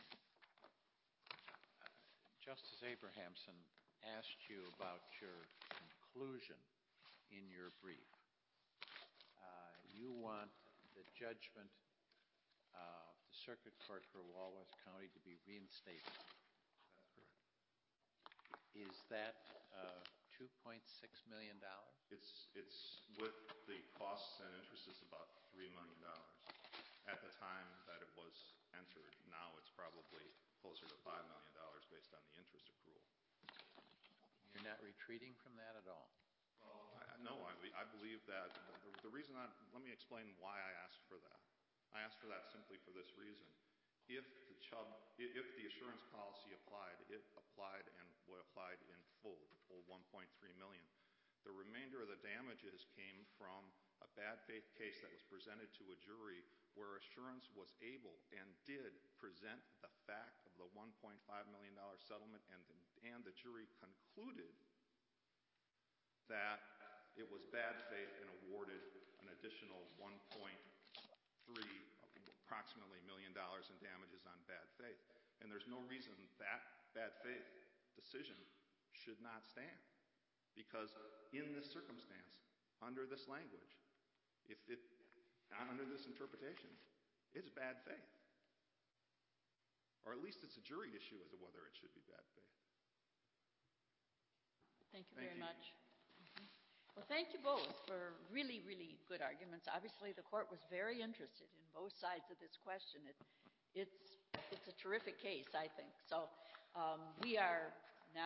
Justice Abrahamson asked you about your conclusion in your brief. You want the judgment of the Circuit Court for Walworth County to be reinstated. That's correct. Is that $2.6 million? It's with the costs and interest is about $3 million. At the time that it was entered, now it's probably closer to $5 million based on the interest accrual. You're not retreating from that at all? No, I believe that the reason let me explain why I asked for that. I asked for that simply for this reason. If the assurance policy applied, it applied and applied in full, the full $1.3 million. The remainder of the damages came from a bad faith case that was presented to a jury where assurance was able and did present the fact of the $1.5 million settlement, and the jury concluded that it was bad faith and awarded an additional approximately $1 million in damages on bad faith. And there's no reason that bad faith decision should not stand. Because in this circumstance, under this language, under this interpretation, it's bad faith. Or at least it's a jury issue as to whether it should be bad faith. Thank you very much. Well, thank you both for really, really good arguments. Obviously, the court was very interested in both sides of this question. It's a terrific case, I think. So we are